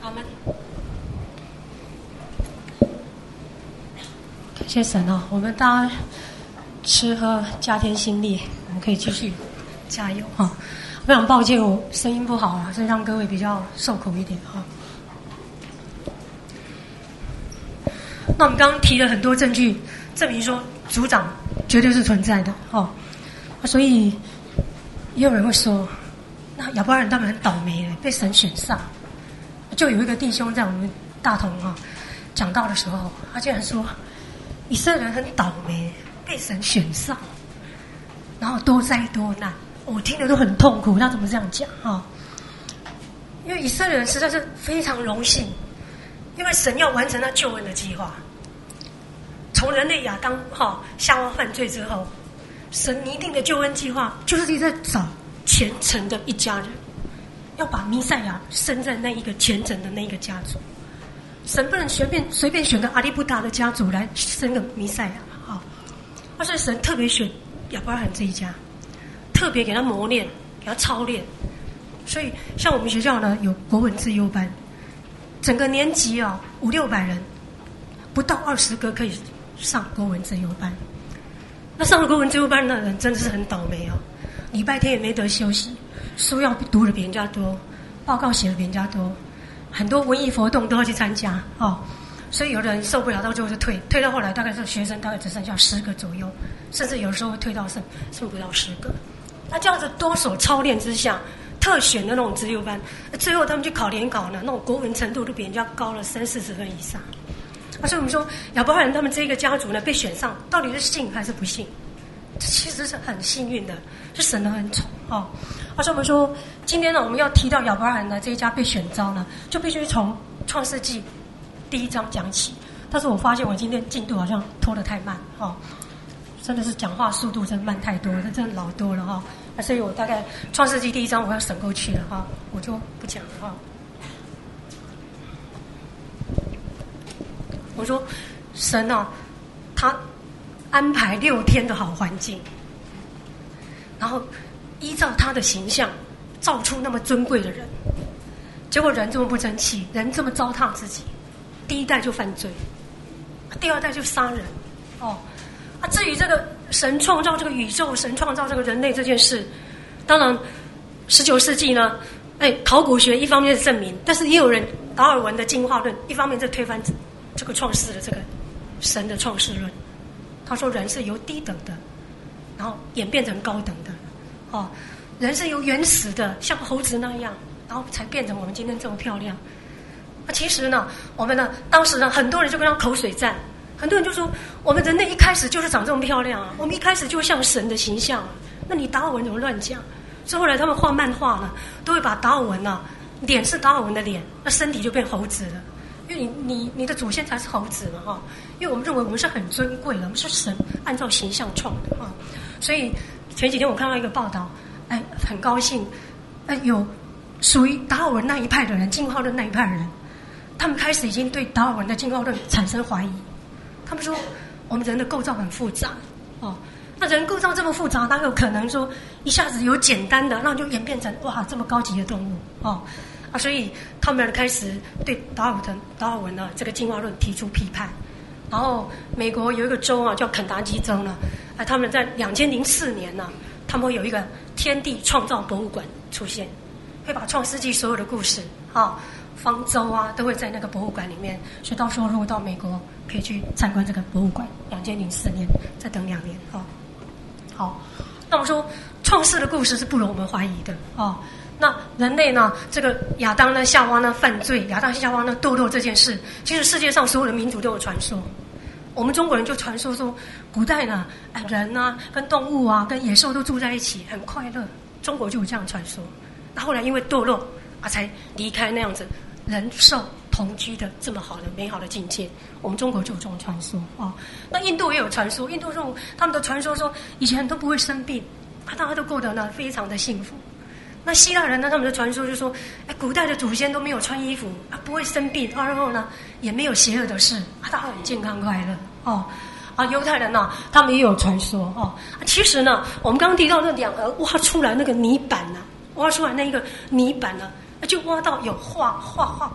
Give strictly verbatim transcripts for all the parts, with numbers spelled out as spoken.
阿们。感谢神哦，我们大家吃喝加添心力，我们可以继续加油哈、哦。非常抱歉，我声音不好啊，所以让各位比较受苦一点哈、哦。那我们刚刚提了很多证据，证明说族长绝对是存在的哦。所以也有人会说，那亚伯拉罕他们很倒霉的，被神选上。就有一个弟兄在我们大同啊讲道的时候，他竟然说，以色列人很倒霉，被神选上，然后多灾多难。我听得都很痛苦，他怎么这样讲啊？因为以色列人实在是非常荣幸，因为神要完成他救恩的计划。从人类亚当哈夏娃犯罪之后，神拟定的救恩计划就是在找虔诚的一家人，要把弥赛亚生在那一个虔诚的那一个家族。神不能随便随便选个阿利布达的家族来生个弥赛亚啊！而是神特别选亚伯拉罕这一家，特别给他磨练，给他操练。所以像我们学校呢有国文自优班，整个年级啊五六百人，不到二十个可以上国文自优班。那上了国文自优班的人真的是很倒霉啊！礼拜天也没得休息，书要读的比人家多，报告写的比人家多，很多文艺活动都要去参加哦。所以有的人受不了，到最后就退，退到后来大概是学生大概只剩下十个左右，甚至有时候会退到剩剩不到十个。那这样子多手操练之下，特选的那种自优班，最后他们去考联考呢，那种国文程度都比人家高了三四十分以上。啊，所以我们说亚伯拉罕他们这个家族呢被选上，到底是幸还是不幸？这其实是很幸运的，是神的恩宠哦。啊，所以我们说今天呢，我们要提到亚伯拉罕的这一家被选召呢，就必须从创世纪第一章讲起。但是我发现我今天进度好像拖得太慢哦，真的是讲话速度真慢太多了，真的老多了哈、哦。啊，所以我大概创世纪第一章我要省过去了哈、哦，我就不讲了哈、哦。我说神啊，他安排六天的好环境，然后依照他的形象造出那么尊贵的人，结果人这么不争气，人这么糟蹋自己，第一代就犯罪，第二代就杀人哦。啊，至于这个神创造这个宇宙，神创造这个人类这件事，当然十九世纪呢，哎，考古学一方面是证明，但是也有人达尔文的进化论一方面在推翻这个创世的这个神的创世论。他说人是由低等的，然后演变成高等的，哦，人是由原始的像猴子那样，然后才变成我们今天这么漂亮。啊，其实呢，我们呢当时呢很多人就跟他口水战，很多人就说我们人类一开始就是长这么漂亮啊，我们一开始就像神的形象啊，那你达尔文怎么乱讲？所以后来他们画漫画呢，都会把达尔文啊脸是达尔文的脸，那身体就变猴子了。因为你你你的祖先才是猴子嘛哈，因为我们认为我们是很尊贵的，我们是神按照形象创的啊，所以前几天我看到一个报道，哎，很高兴，哎，有属于达尔文那一派的人，进化论那一派的人，他们开始已经对达尔文的进化论产生怀疑，他们说我们人的构造很复杂哦，那人构造这么复杂，哪有可能说一下子有简单的，那就演变成哇这么高级的动物哦。啊，所以他们开始对达尔文、达尔文呢这个进化论提出批判。然后美国有一个州啊，叫肯达基州呢，啊，他们在两千零四年呢，他们会有一个天地创造博物馆出现，会把创世纪所有的故事啊、方舟啊，都会在那个博物馆里面。所以到时候如果到美国，可以去参观这个博物馆。两千零四年，再等两年啊。好，那我们说创世的故事是不容我们怀疑的啊。那人类呢？这个亚当呢、夏娃呢犯罪，亚当夏娃呢堕落这件事，其实世界上所有的民族都有传说。我们中国人就传说说，古代呢，人啊跟动物啊跟野兽都住在一起，很快乐。中国就有这样传说。那后来因为堕落啊，才离开那样子人兽同居的这么好的美好的境界。我们中国就有这种传说啊、哦。那印度也有传说，印度这种他们的传说说，以前都不会生病，啊，大家都过得呢非常的幸福。那希腊人呢？他们的传说就说，哎，古代的祖先都没有穿衣服啊，不会生病，然后呢也没有邪恶的事啊，大家很健康快乐哦。啊，犹太人呢、啊，他们也有传说哦。啊、其实呢，我们刚刚提到那两河挖出来那个泥板呢、啊，挖出来那一个泥板呢、啊，就挖到有画画画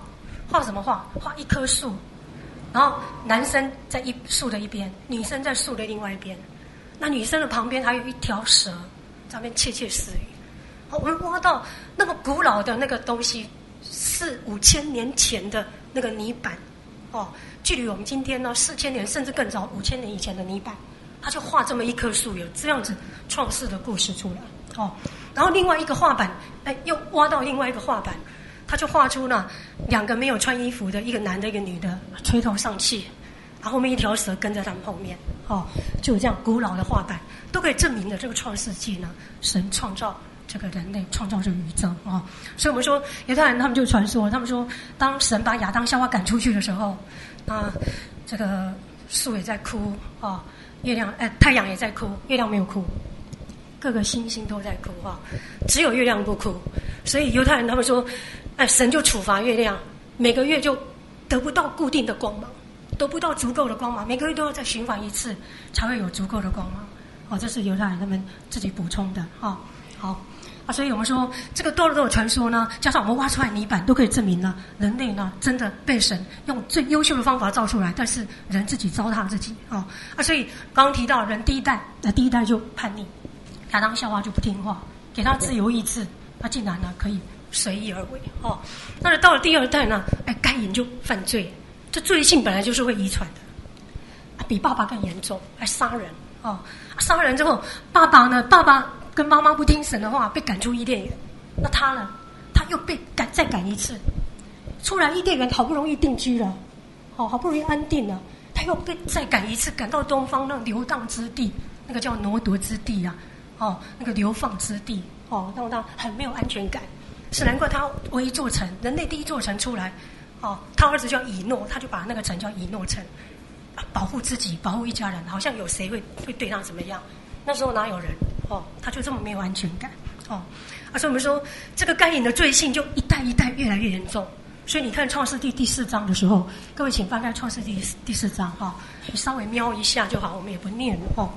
画什么画？画一棵树，然后男生在一树的一边，女生在树的另外一边。那女生的旁边还有一条蛇，在那边窃窃私语。我们挖到那么古老的那个东西，四五千年前的那个泥板，哦，距离我们今天呢四千年甚至更早五千年以前的泥板，他就画这么一棵树，有这样子创世的故事出来。哦，然后另外一个画板，哎，又挖到另外一个画板，他就画出了两个没有穿衣服的，一个男的，一个女的，垂头丧气。然后后面一条蛇跟在他们后面，哦，就有这样古老的画板，都可以证明了这个创世纪呢，神创造这个人类，创造这个宇宙啊、哦。所以我们说，犹太人他们就传说，他们说，当神把亚当夏娃赶出去的时候，啊，这个树也在哭啊、哦，月亮，呃，太阳也在哭，月亮没有哭，各个星星都在哭啊、哦，只有月亮不哭。所以犹太人他们说，哎，神就处罚月亮，每个月就得不到固定的光芒。得不到足够的光芒，每个月都要再循环一次，才会有足够的光芒。哦，这是犹太人他们自己补充的啊、哦。好啊，所以我们说这个多罗多的传说呢，加上我们挖出来泥板，都可以证明呢，人类呢真的被神用最优秀的方法造出来，但是人自己糟蹋自己啊、哦、啊！所以刚刚提到人第一代，那、呃、第一代就叛逆，亚当夏娃就不听话，给他自由意志，他竟然呢可以随意而为哦。那到了第二代呢，哎，该隐就犯罪。这罪性本来就是会遗传的，啊，比爸爸更严重，还杀人哦！杀人之后，爸爸呢？爸爸跟妈妈不听神的话，被赶出伊甸园。那他呢？他又被赶再赶一次，出来伊甸园好不容易定居了，哦，好不容易安定了，他又被再赶一次，赶到东方那流荡之地，那个叫挪夺之地啊，哦，那个流放之地，哦，让他很没有安全感。是难怪他为一座城，人类第一座城出来。哦，他儿子叫以诺，他就把那个城叫以诺城，啊，保护自己，保护一家人，好像有谁会会对他怎么样？那时候哪有人？哦，他就这么没有安全感。哦，啊，所以我们说这个该隐的罪性就一代一代越来越严重。所以你看创世纪第四章的时候，各位请翻开创世纪第四章哈、哦，你稍微瞄一下就好，我们也不念哦。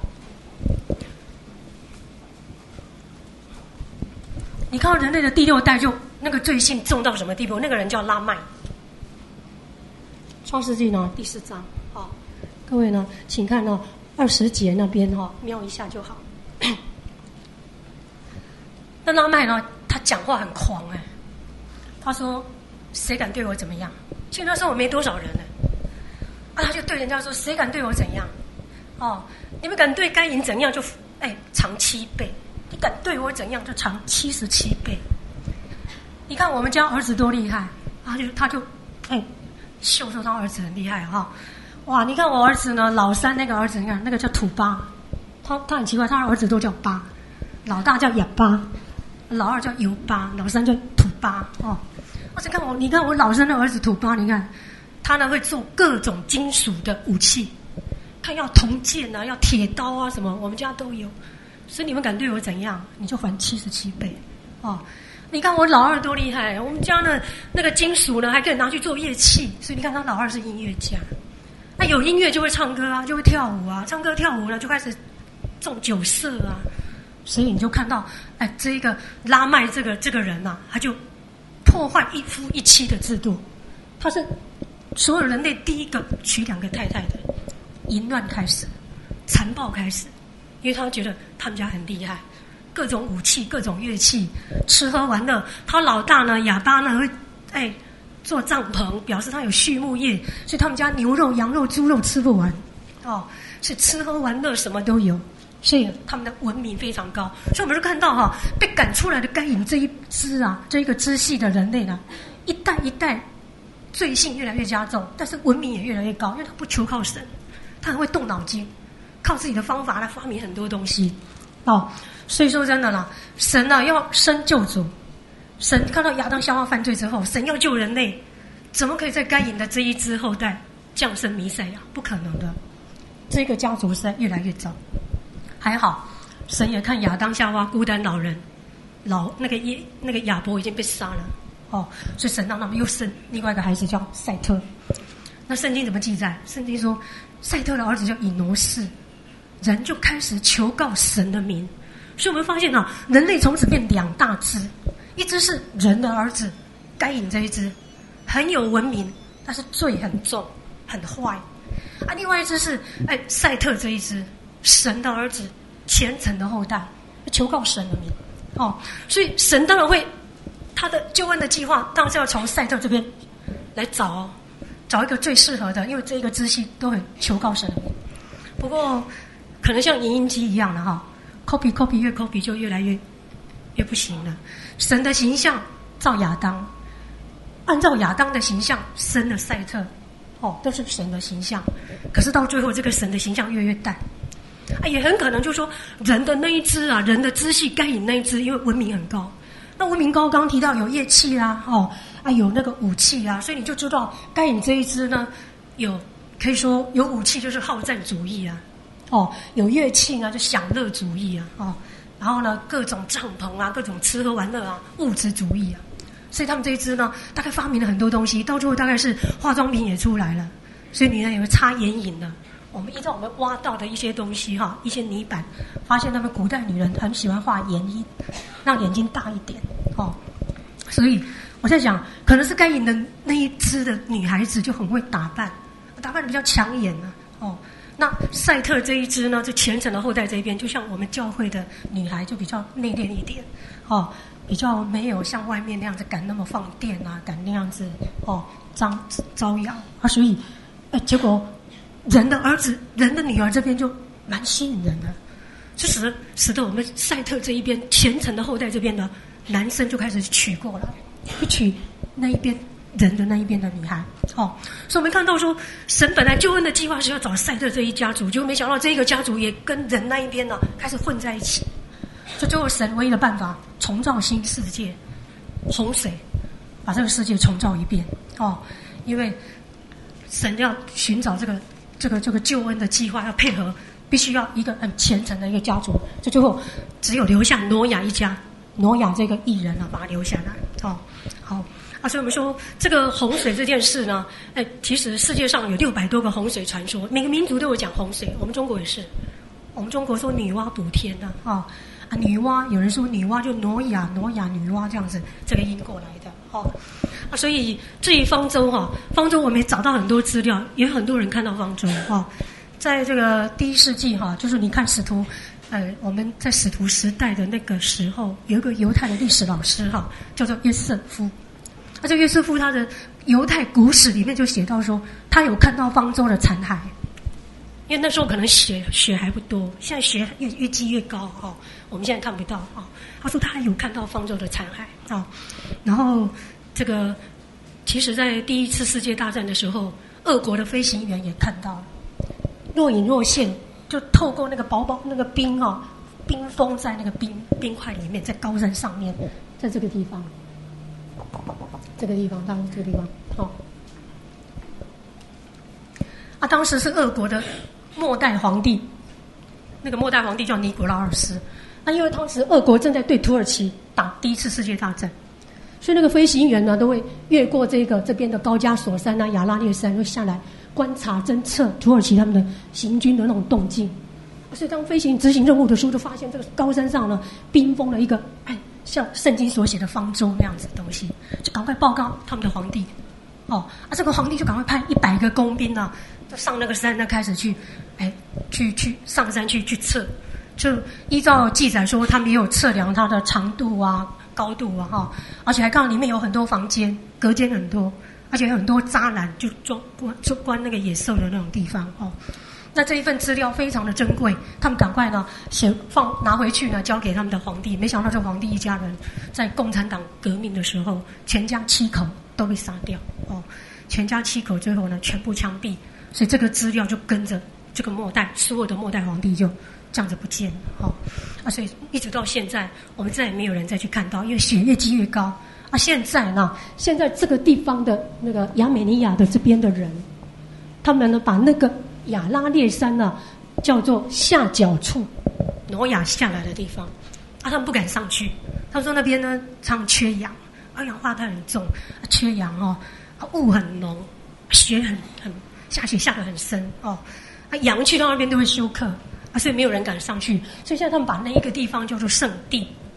你看到人类的第六代就那个罪性重到什么地步？那个人叫拉麦。创世纪呢第四章，好、哦，各位呢，请看呢二十节那边哈、哦，瞄一下就好。那拉麦呢，他讲话很狂哎，他说：“谁敢对我怎么样？”其实那时候我没多少人呢，啊，他就对人家说：“谁敢对我怎样？哦，你们敢对该隐怎样就哎偿七倍，你敢对我怎样就偿七十七倍。”你看我们家儿子多厉害，他就他就哎。秀说他儿子很厉害哈、哦，哇！你看我儿子呢，老三那个儿子，你看那个叫土巴，他他很奇怪，他的儿子都叫巴，老大叫哑巴，老二叫油巴，老三叫土巴哦。而且看我，你看我老三的儿子土巴，你看他呢会做各种金属的武器，他要铜剑啊，要铁刀啊什么，我们家都有。所以你们敢对我怎样，你就还七十七倍哦。你看我老二多厉害，我们家呢那个金属呢还可以拿去做乐器，所以你看他老二是音乐家。那有音乐就会唱歌啊，就会跳舞啊，唱歌跳舞了就开始中酒色啊，所以你就看到，哎，这一个拉麦这个这个人呐、啊，他就破坏一夫一妻的制度，他是所有人类第一个娶两个太太的，淫乱开始，残暴开始，因为他觉得他们家很厉害。各种武器，各种乐器，吃喝玩乐。他老大呢，哑巴呢会哎做帐篷，表示他有畜牧业，所以他们家牛肉、羊肉、猪肉吃不完，哦，是吃喝玩乐什么都有，所以他们的文明非常高。所以我们就看到哈、哦，被赶出来的该隐这一支啊，这一个支系的人类呢，一代一代罪性越来越加重，但是文明也越来越高，因为他不求靠神，他很会动脑筋，靠自己的方法来发明很多东西，哦。所以说真的啦，神呢、啊、要生救主，神看到亚当夏娃犯罪之后，神要救人类，怎么可以在该隐的这一支后代降生弥赛亚？不可能的，这个家族实在越来越糟。还好，神也看亚当夏娃孤单老人，老那个耶那个亚伯已经被杀了，哦，所以神让他们又生另外一个孩子叫赛特。那圣经怎么记载？圣经说，赛特的儿子叫以挪士，人就开始求告神的名。所以我们发现啊，人类从此变两大支，一支是人的儿子该隐这一支， 很有文明，但是罪很重，很坏。啊，另外一只是哎赛特这一只，神的儿子，虔诚的后代，求告神的名。哦，所以神当然会他的救恩的计划，当然是要从赛特这边来找哦，找一个最适合的，因为这一个支系都很求告神的名。不过可能像影印机一样的哈 ，copy copy 越 copy 就越来越越不行了。神的形象照亚当，按照亚当的形象生了赛特，哦，都是神的形象。可是到最后，这个神的形象越来越淡，啊，也很可能就说人的那一支啊，人的支系该隐那一支，因为文明很高。那文明高刚刚提到有乐器啦，哦啊有那个武器啊，所以你就知道该隐这一支呢，有可以说有武器就是好战主义啊，哦有乐器呢就享乐主义啊，哦。然后呢，各种帐篷啊，各种吃喝玩乐啊，物质主义啊，所以他们这一支呢，大概发明了很多东西，到最后大概是化妆品也出来了，所以女人也会擦眼影的。我们依照我们挖到的一些东西哈，一些泥板，发现他们古代女人很喜欢画眼影，让眼睛大一点哦。所以我在想，可能是该隐的那一支的女孩子就很会打扮，打扮的比较抢眼啊哦。那赛特这一支呢，就虔诚的后代这一边，就像我们教会的女孩就比较内敛一点，哦，比较没有像外面那样子敢那么放电啊，敢那样子哦张招摇啊，所以，哎，结果人的儿子、人的女儿这边就蛮吸引人的，这使使得我们赛特这一边虔诚的后代这边的男生就开始娶过来，去娶那一边人的那一边的女孩，哦，所以我们看到说，神本来救恩的计划是要找赛特这一家族，结果没想到这一个家族也跟人那一边呢开始混在一起，所以最后神唯一的办法重造新世界，洪水把这个世界重造一遍，哦，因为神要寻找这个这个这个救恩的计划，要配合，必须要一个很虔诚的一个家族，所以最后只有留下挪亚一家，挪亚这个艺人啊，把他留下来，哦，好。啊，所以我们说这个洪水这件事呢，哎，其实世界上有六百多个洪水传说，每个民族都有讲洪水，我们中国也是，我们中国说女娲补天的啊，啊，女娲有人说女娲就挪亚，挪亚女娲这样子，这个音过来的，哦，啊，所以至于方舟哈，方舟我们也找到很多资料，也有很多人看到方舟哈，在这个第一世纪哈，就是你看使徒，呃，我们在使徒时代的那个时候，有一个犹太的历史老师哈，叫做约瑟夫。那这约瑟夫他的犹太古史里面就写到说，他有看到方舟的残骸，因为那时候可能血血还不多，现在血越越积越高哈、哦，我们现在看不到啊、哦。他说他有看到方舟的残骸啊、哦，然后这个其实在第一次世界大战的时候，俄国的飞行员也看到了，若隐若现，就透过那个薄薄那个冰哈、哦，冰封在那个冰冰块里面，在高山上面，在这个地方。这个地方，当这个地方，哦，啊，当时是俄国的末代皇帝，那个末代皇帝叫尼古拉二世。那因为当时俄国正在对土耳其打第一次世界大战，所以那个飞行员呢都会越过这个这边的高加索山啊、亚拉列山，会下来观察侦测土耳其他们的行军的那种动静。所以当飞行执行任务的时候，就发现这个高山上呢冰封了一个哎。像圣经所写的方舟那样子的东西，就赶快报告他们的皇帝。哦，啊，这个皇帝就赶快派一百个工兵啊，就上那个山，那开始去，哎，去去上山去去测，就依照记载说，他们也有测量它的长度啊、高度啊，哈、哦，而且还看到里面有很多房间，隔间很多，而且有很多栅栏，就装关就关那个野兽的那种地方，哦。那这一份资料非常的珍贵，他们赶快呢写放拿回去呢，交给他们的皇帝。没想到这皇帝一家人在共产党革命的时候，全家七口都被杀掉哦，全家七口最后呢全部枪毙，所以这个资料就跟着这个末代所有的末代皇帝就这样子不见了哦啊，所以一直到现在，我们再也没有人再去看到，因为血越积越高啊。现在呢，现在这个地方的那个亚美尼亚的这边的人，他们呢把那个亚拉列山呢、啊，叫做下脚处，挪亚下来的地方，啊，他们不敢上去。他们说那边呢，常缺氧，二氧化碳很重，啊、缺氧哦，啊、雾很浓，雪很很下雪下得很深哦，啊，羊去到那边都会休克，啊，所以没有人敢上去。所以现在他们把那一个地方叫做圣地，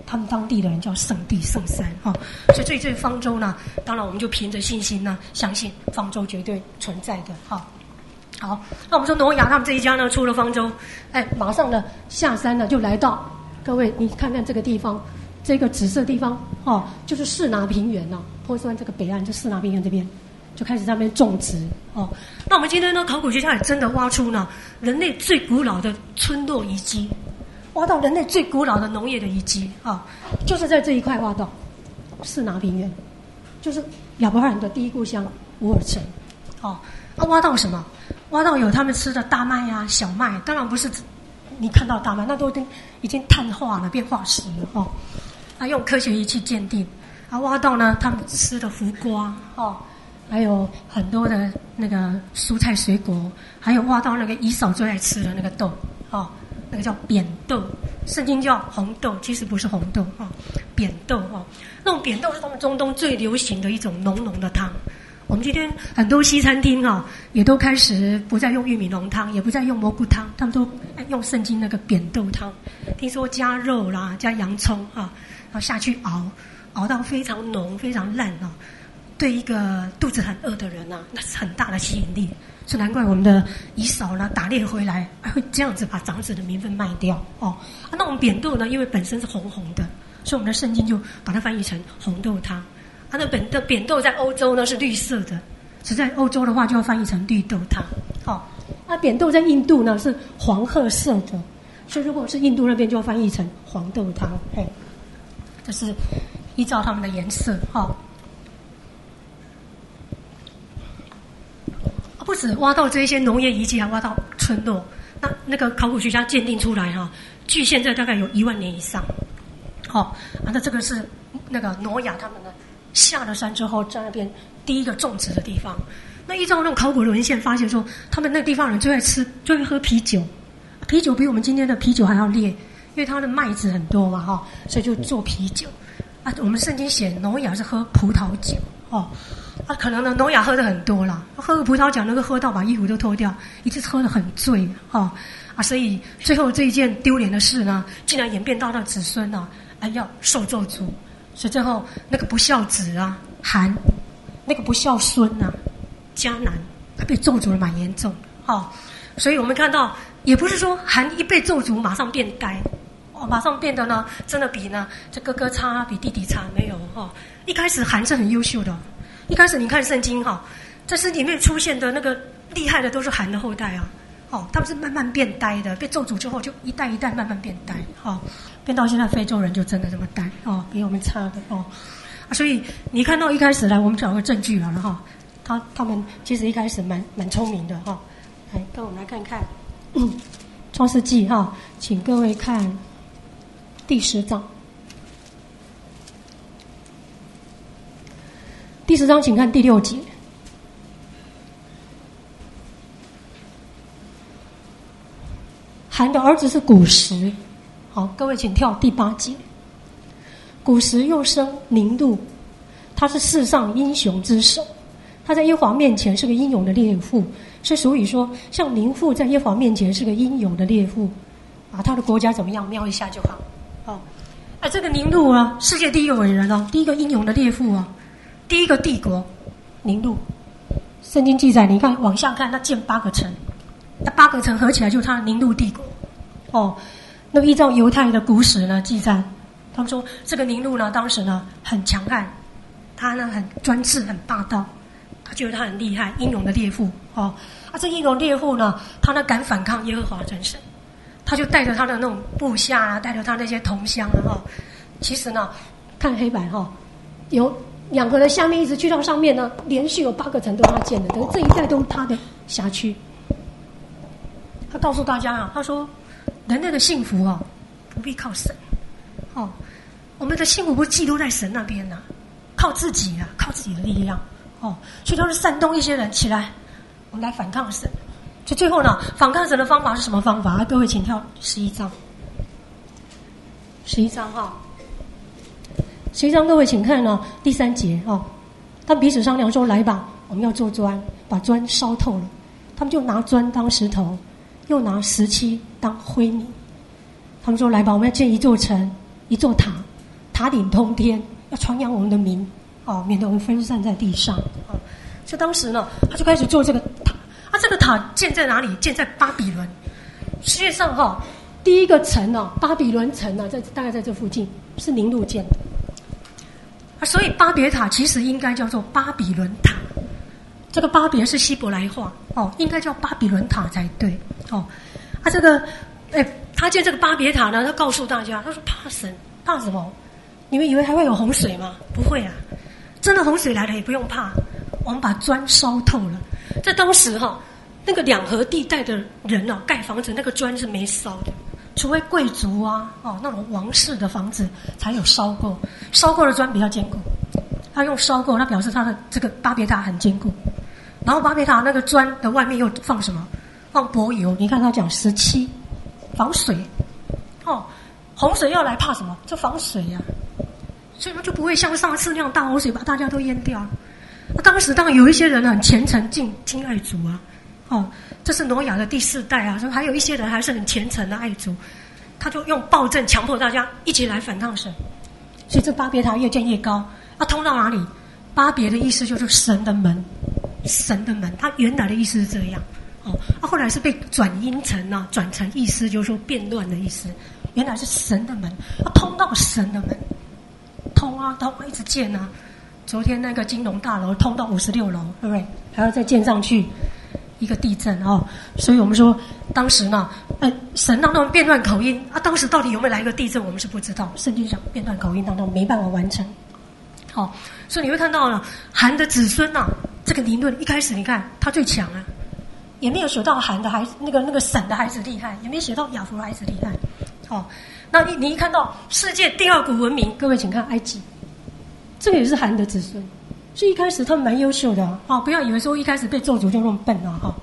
他们当地的人叫圣地圣山哈、哦。所以这这方舟呢，当然我们就凭着信心呢，相信方舟绝对存在的哈。哦好，那我们说挪亚他们这一家呢，出了方舟，哎，马上呢下山呢就来到，各位你看看这个地方，这个紫色地方哦，就是士拿平原呐、啊，波斯湾这个北岸就士拿平原这边，就开始在那边种植哦。那我们今天呢，考古学家也真的挖出呢人类最古老的村落遗迹，挖到人类最古老的农业的遗迹啊、哦，就是在这一块挖到士拿平原，就是亚伯拉罕的第一故乡乌尔城，哦，那、啊、挖到什么？挖到有他们吃的大麦啊、小麦，当然不是你看到大麦，那都已经已经碳化了、变化石了哦。啊，用科学仪器鉴定，啊，挖到呢他们吃的胡瓜哦，还有很多的那个蔬菜水果，还有挖到那个以扫最爱吃的那个豆哦，那个叫扁豆，圣经叫红豆，其实不是红豆哦，扁豆哦，那种扁豆是他们中东最流行的一种浓浓的汤。我们今天很多西餐厅啊，也都开始不再用玉米浓汤，也不再用蘑菇汤，他们都用圣经那个扁豆汤。听说加肉啦，加洋葱啊，然后下去熬，熬到非常浓、非常烂啊，对一个肚子很饿的人啊，那是很大的吸引力。所以难怪我们的以扫呢打猎回来，还会这样子把长子的名分卖掉哦。啊，那我们扁豆呢，因为本身是红红的，所以我们的圣经就把它翻译成红豆汤。它的本的扁豆在欧洲呢是绿色的，只在欧洲的话就要翻译成绿豆汤。哦，那扁豆在印度呢是黄褐色的，所以如果是印度那边就要翻译成黄豆汤。嘿，这是依照它们的颜色。哈、哦，不止挖到这些农业遗迹，还挖到村落。那那个考古学家鉴定出来哈、哦，距现在大概有一万年以上。好、哦，啊，那这个是那个挪亚他们的。下了山之后，在那边第一个种植的地方。那依照那种考古的文献发现说，他们那个地方人最爱吃、最爱喝啤酒，啤酒比我们今天的啤酒还要烈，因为它的麦子很多嘛，哈，所以就做啤酒。啊，我们圣经写挪亚是喝葡萄酒，哦，啊，可能呢挪亚喝的很多啦，喝个葡萄酒能够喝到把衣服都脱掉，一直喝得很醉，哦，啊，所以最后这一件丢脸的事呢，竟然演变到了子孙呢、啊，啊，要受咒诅。所以最后那个不孝子啊，含那个不孝孙啊，迦南他被咒诅的蛮严重哦。所以我们看到，也不是说含一被咒诅马上变该，哦，马上变得呢，真的比呢这哥哥差，比弟弟差，没有哦。一开始含是很优秀的，一开始你看圣经哈、哦，在圣经里面出现的那个厉害的都是含的后代啊，哦，他们是慢慢变呆的，被咒诅之后就一代一代慢慢变呆，哦。变到现在，非洲人就真的这么呆哦，比我们差的哦，啊，所以你看到一开始来，我们找个证据了哈，他他们其实一开始蛮蛮聪明的哈，来跟我们来看看《创世纪》哈，请各位看第十章，第十章请看第六节，含的儿子是古时。好，各位请跳第八节。古时又生宁录，他是世上英雄之首，他在耶和华面前是个英勇的烈妇，是属于说像宁父在耶和华面前是个英勇的烈妇啊，他的国家怎么样？瞄一下就好。哦，啊，这个宁录啊，世界第一个伟人哦，第一个英勇的烈妇啊，第一个帝国宁录。圣经记载，你看往下看，他建八个城，那八个城合起来就是他的宁录帝国。哦。那么依照犹太的古史呢记载，他们说这个宁录呢当时呢很强悍，他呢很专制很霸道，他觉得他很厉害，英勇的烈妇哦。啊，这英勇烈妇呢，他呢敢反抗耶和华真神，他就带着他的那种部下啊，带着他那些同乡啊，哦，其实呢看黑板哈、哦，有两河的下面一直去到上面呢，连续有八个城都是他建的，等于这一带都是他的辖区。他告诉大家啊，他说。人类的幸福哦，不必靠神，哦，我们的幸福不是寄托在神那边呐、啊，靠自己啊，靠自己的力量，哦，所以他是煽动一些人起来，我们来反抗神。就最后呢，反抗神的方法是什么方法？啊、各位请跳十一章，十一章哈、哦，十一章各位请看呢第三节哦，他们彼此商量说：“来吧，我们要做砖，把砖烧透了。”他们就拿砖当石头。又拿石漆当灰泥，他们说：“来吧，我们要建一座城，一座塔， 塔顶通天，要传扬我们的名，哦，免得我们分散在地上。哦，所以当时呢，他就开始做这个塔。啊，这个塔建在哪里？建在巴比伦。世界上哈、哦，第一个城哦，巴比伦城啊，在大概在这附近，是宁禄建的。啊，所以巴别塔其实应该叫做巴比伦塔。这个巴别是希伯来话哦，应该叫巴比伦塔才对哦。啊，这个，哎，他建这个巴别塔呢，他告诉大家，他说怕神，怕什么？你们以为还会有洪水吗？不会啊，真的洪水来了也不用怕，我们把砖烧透了。在当时哈、哦，那个两河地带的人啊，盖房子那个砖是没烧的。除非贵族啊，哦，那种王室的房子才有烧过，烧过的砖比较坚固。他用烧过，那表示他的这个巴别塔很坚固。然后巴别塔那个砖的外面又放什么？放柏油。你看他讲石漆，防水。哦，洪水要来怕什么？就防水呀、啊，所以他就不会像上次那样大洪水把大家都淹掉。那当时当然有一些人很虔诚敬敬爱主啊。哦，这是挪亚的第四代啊，还有一些人还是很虔诚的爱主，他就用暴政强迫大家一起来反抗神，所以这巴别塔越建越高。啊，通到哪里？巴别的意思就是神的门，神的门，它原来的意思是这样。哦，啊，后来是被转音成啊，转成意思就是说变乱的意思，原来是神的门，啊，通到神的门，通啊，通一直建啊。昨天那个金融大楼通到五十六楼，对不对？还要再建上去。一个地震哦，所以我们说当时呢，呃，神让他们变乱口音啊，当时到底有没有来一个地震，我们是不知道。圣经讲变乱口音当中没办法完成，好、哦，所以你会看到了韩的子孙呐、啊，这个理论一开始你看他最强啊，也没有写到韩的孩子那个那个省的孩子厉害，也没写到亚弗的孩子厉害，哦，那你你一看到世界第二古文明，各位请看埃及，这个也是韩的子孙。所以一开始他们蛮优秀的啊、哦，不要以为说一开始被咒诅就那么笨啊！哈、哦，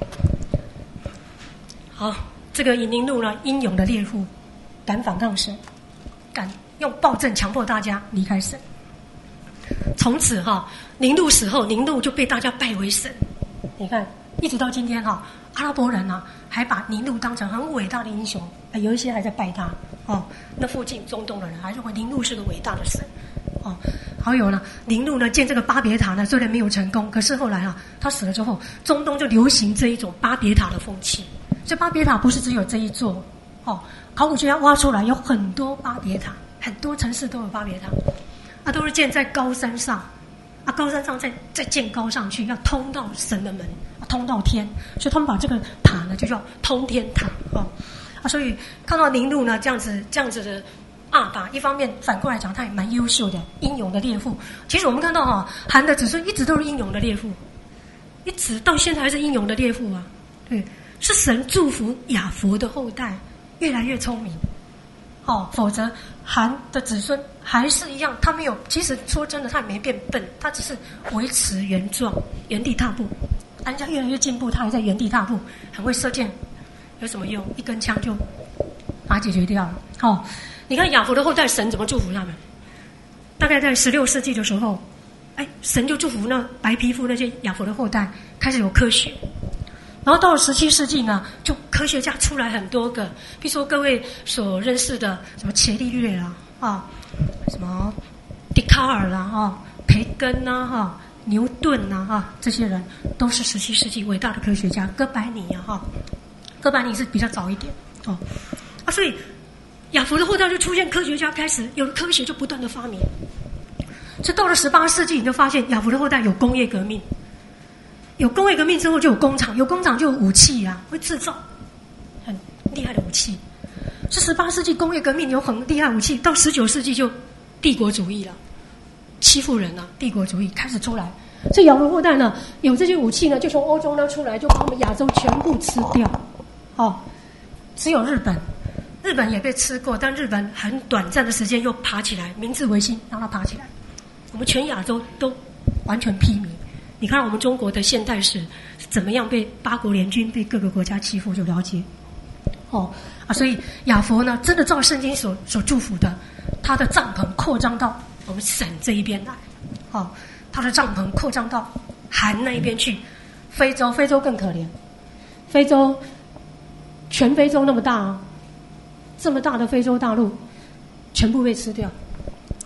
好，这个以宁禄呢，英勇的猎户，敢反抗神，敢用暴政强迫大家离开神。从此哈、哦，宁禄死后，宁禄就被大家拜为神。你看，一直到今天哈、哦，阿拉伯人呢、啊、还把宁禄当成很伟大的英雄，有一些还在拜他哦。那附近中东的人还认为宁禄是个伟大的神。哦，还有呢，宁禄呢建这个巴别塔呢，虽然没有成功，可是后来啊，他死了之后，中东就流行这一种巴别塔的风气。所以巴别塔不是只有这一座，哦，考古学家挖出来有很多巴别塔，很多城市都有巴别塔，啊，都是建在高山上，啊，高山上再再建高上去，要通到神的门，啊，通到天，所以他们把这个塔呢就叫通天塔，哦，啊，所以看到宁禄呢这样子这样子的。阿爸一方面反过来讲，他也蛮优秀的，英勇的猎户。其实我们看到哈、哦，韩的子孙一直都是英勇的猎户，一直到现在还是英勇的猎户啊。对，是神祝福亚弗的后代越来越聪明。哦，否则韩的子孙还是一样，他没有。其实说真的，他也没变笨，他只是维持原状，原地踏步。人家越来越进步，他还在原地踏步，很会射箭，有什么用？一根枪就把它解决掉了。哦。你看亚弗的后代，神怎么祝福他们？大概在十六世纪的时候，哎，神就祝福那白皮肤那些亚弗的后代开始有科学。然后到了十七世纪呢，就科学家出来很多个，比如说各位所认识的什么伽利略啦，啊，什么笛卡尔啦，啊，培根呐，哈、啊，牛顿呐，哈、啊，这些人都是十七世纪伟大的科学家。哥白尼啊，哈，哥白尼是比较早一点哦，啊，所以。亚弗的后代就出现科学家，开始有了科学就不断的发明。所以到了十八世纪，你就发现亚弗的后代有工业革命，有工业革命之后就有工厂，有工厂就有武器啊，会制造很厉害的武器。是十八世纪工业革命有很厉害武器，到十九世纪就帝国主义了，欺负人啊，帝国主义开始出来。所以亚弗后代呢，有这些武器呢，就从欧洲呢出来，就把我们亚洲全部吃掉。哦，只有日本。日本也被吃过，但日本很短暂的时间又爬起来，明治维新让它爬起来。我们全亚洲都完全披靡。你看我们中国的现代史怎么样被八国联军被各个国家欺负，就了解。哦啊，所以亚弗呢，真的照圣经所所祝福的，他的帐篷扩张到我们省这一边来。哦，他的帐篷扩张到韩那一边去，非洲，非洲更可怜，非洲全非洲那么大啊。这么大的非洲大陆全部被吃掉，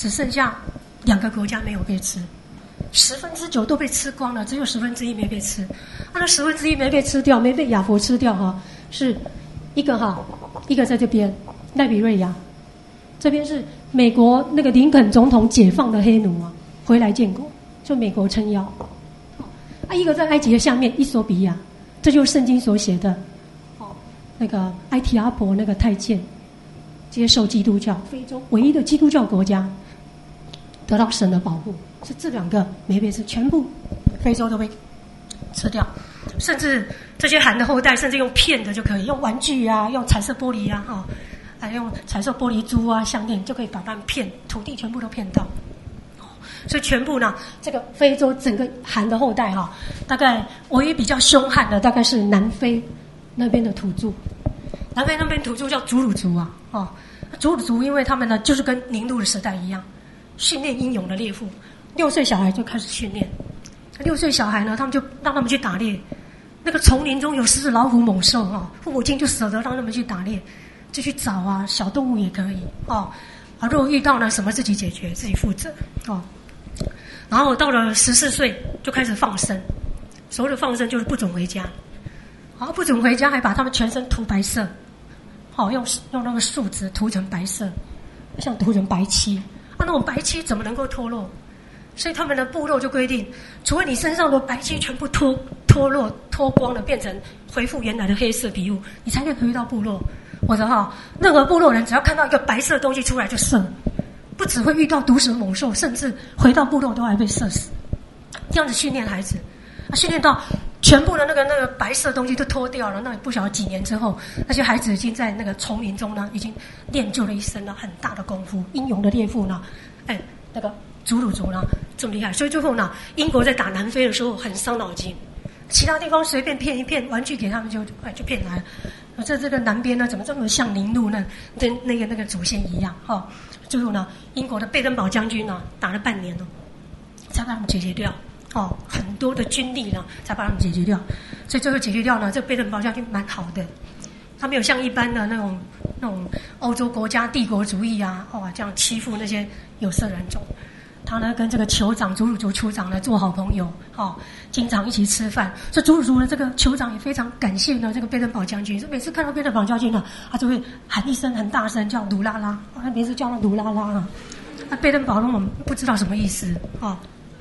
只剩下两个国家没有被吃，十分之九都被吃光了，只有十分之一没被吃。那十分之一没被吃掉，没被亚佛吃掉哈，是一个哈，一个在这边赖比瑞亚，这边是美国那个林肯总统解放的黑奴啊，回来建国，就美国撑腰。啊，一个在埃及的下面伊索比亚，这就是圣经所写的，哦，那个埃提阿伯那个太监接受基督教，非洲唯一的基督教国家得到神的保护，是这两个没被吃，全部非洲都被吃掉，甚至这些韩的后代，甚至用骗的就可以，用玩具啊，用彩色玻璃啊，哈、哦，还用彩色玻璃珠啊、项链就可以把他们骗，土地全部都骗到。所以全部呢，这个非洲整个韩的后代哈、哦，大概唯一比较凶悍的，大概是南非那边的土著。南非那边土著叫祖鲁族啊，哦，祖鲁族因为他们呢，就是跟宁录的时代一样，训练英勇的猎妇，六岁小孩就开始训练。六岁小孩呢，他们就让他们去打猎，那个丛林中有狮子、老虎、猛兽哈、哦，父母亲就舍得让他们去打猎，就去找啊，小动物也可以哦。啊，如果遇到呢，什么自己解决，自己负责哦。然后到了十四岁就开始放生，所谓的放生就是不准回家，好，不准回家，还把他们全身涂白色，好，用用那个树脂涂成白色，像涂成白漆。啊，那种白漆怎么能够脱落？所以他们的部落就规定，除非你身上的白漆全部脱脱落脱光了，变成恢复原来的黑色皮肤，你才可以回到部落。或者哈，任何部落人只要看到一个白色的东西出来就射。不只会遇到毒蛇猛兽，甚至回到部落都还被射死。这样子训练孩子，啊，训练到全部的那个那个白色的东西都脱掉了。那也不晓得几年之后，那些孩子已经在那个丛林中呢，已经练就了一身了很大的功夫。英勇的猎妇呢，哎，那个祖鲁族呢这么厉害。所以最后呢，英国在打南非的时候很伤脑筋，其他地方随便骗一骗玩具给他们就哎就骗来了。在这个南边呢，怎么这么像宁录呢？跟那个那个祖先一样哈、哦。最后呢，英国的贝登堡将军呢，打了半年了，才把他们解决掉。哦，很多的军力呢，才把他们解决掉。所以最后解决掉呢，这贝登堡将军蛮好的，他没有像一般的那种那种欧洲国家帝国主义啊，哦这样欺负那些有色人种。他呢跟这个酋长祖鲁族酋长呢做好朋友，哦，经常一起吃饭。所以祖鲁族的这个酋长也非常感谢呢这个贝登堡将军。所以每次看到贝登堡将军呢，他就会喊一声很大声叫鲁拉拉，他每次叫他鲁拉拉啊。那贝登堡呢我们不知道什么意思哦。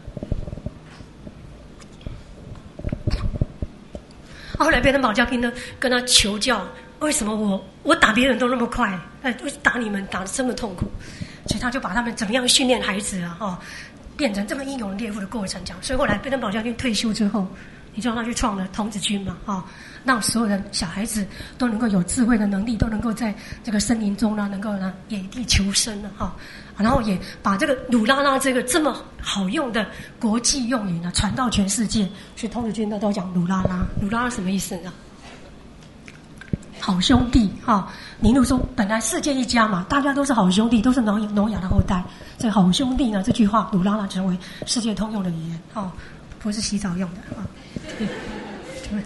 后来贝登堡将军呢跟他求教，为什么我我打别人都那么快，哎，为打你们打得这么痛苦？所以他就把他们怎么样训练孩子啊，哦，变成这么英勇的猎妇的过程讲。所以后来贝登堡将军退休之后，你知道他去创了童子军嘛，哦，让所有的小孩子都能够有智慧的能力，都能够在这个森林中呢，能够呢野地求生呢，哈、哦，然后也把这个鲁拉拉这个这么好用的国际用语呢传到全世界。所以童子军呢都讲鲁拉拉，鲁拉拉什么意思呢？好兄弟哈、哦，宁录说本来世界一家嘛，大家都是好兄弟，都是挪挪亚的后代。这好兄弟呢，这句话鲁拉拉成为世界通用的语言哦，不是洗澡用的啊。对，对。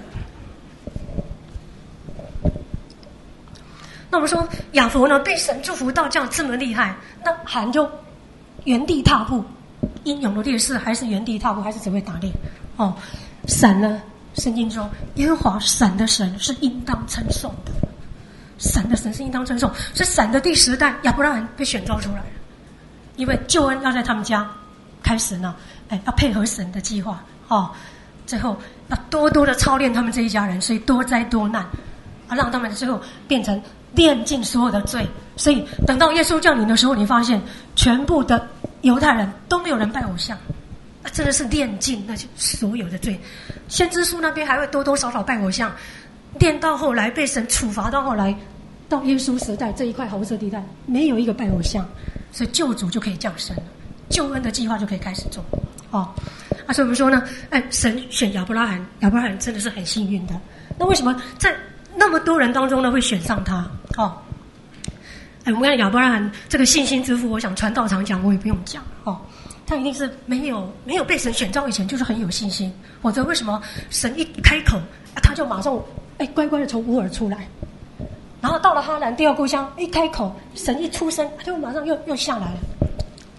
那我们说亚佛呢被神祝福到这样这么厉害，那韩就原地踏步，英勇的烈士还是原地踏步，还是只会打猎哦。神呢？圣经中，耶和华神的神是应当称颂的，神的神是应当称颂。是神的第十代亚伯拉罕被选召出来了，因为救恩要在他们家开始呢，哎，要配合神的计划哦。最后要多多的操练他们这一家人，所以多灾多难啊，让他们最后变成炼尽所有的罪。所以等到耶稣降临的时候，你发现全部的犹太人都没有人拜偶像。真的是炼尽那些所有的罪。先知书那边还会多多少少拜偶像，练到后来被神处罚，到后来到耶稣时代这一块红色地带没有一个拜偶像，所以救主就可以降生了，救恩的计划就可以开始做哦。啊，所以我们说呢，哎，神选亚伯拉罕，亚伯拉罕真的是很幸运的。那为什么在那么多人当中呢会选上他？哦，哎，我们看亚伯拉罕这个信心之父，我想传道常讲，我也不用讲哦。他一定是没有没有被神选召以前就是很有信心，否则为什么神一开口，啊、他就马上哎乖乖的从乌尔出来，然后到了哈兰第二故乡一开口，神一出生他就马上又又下来了。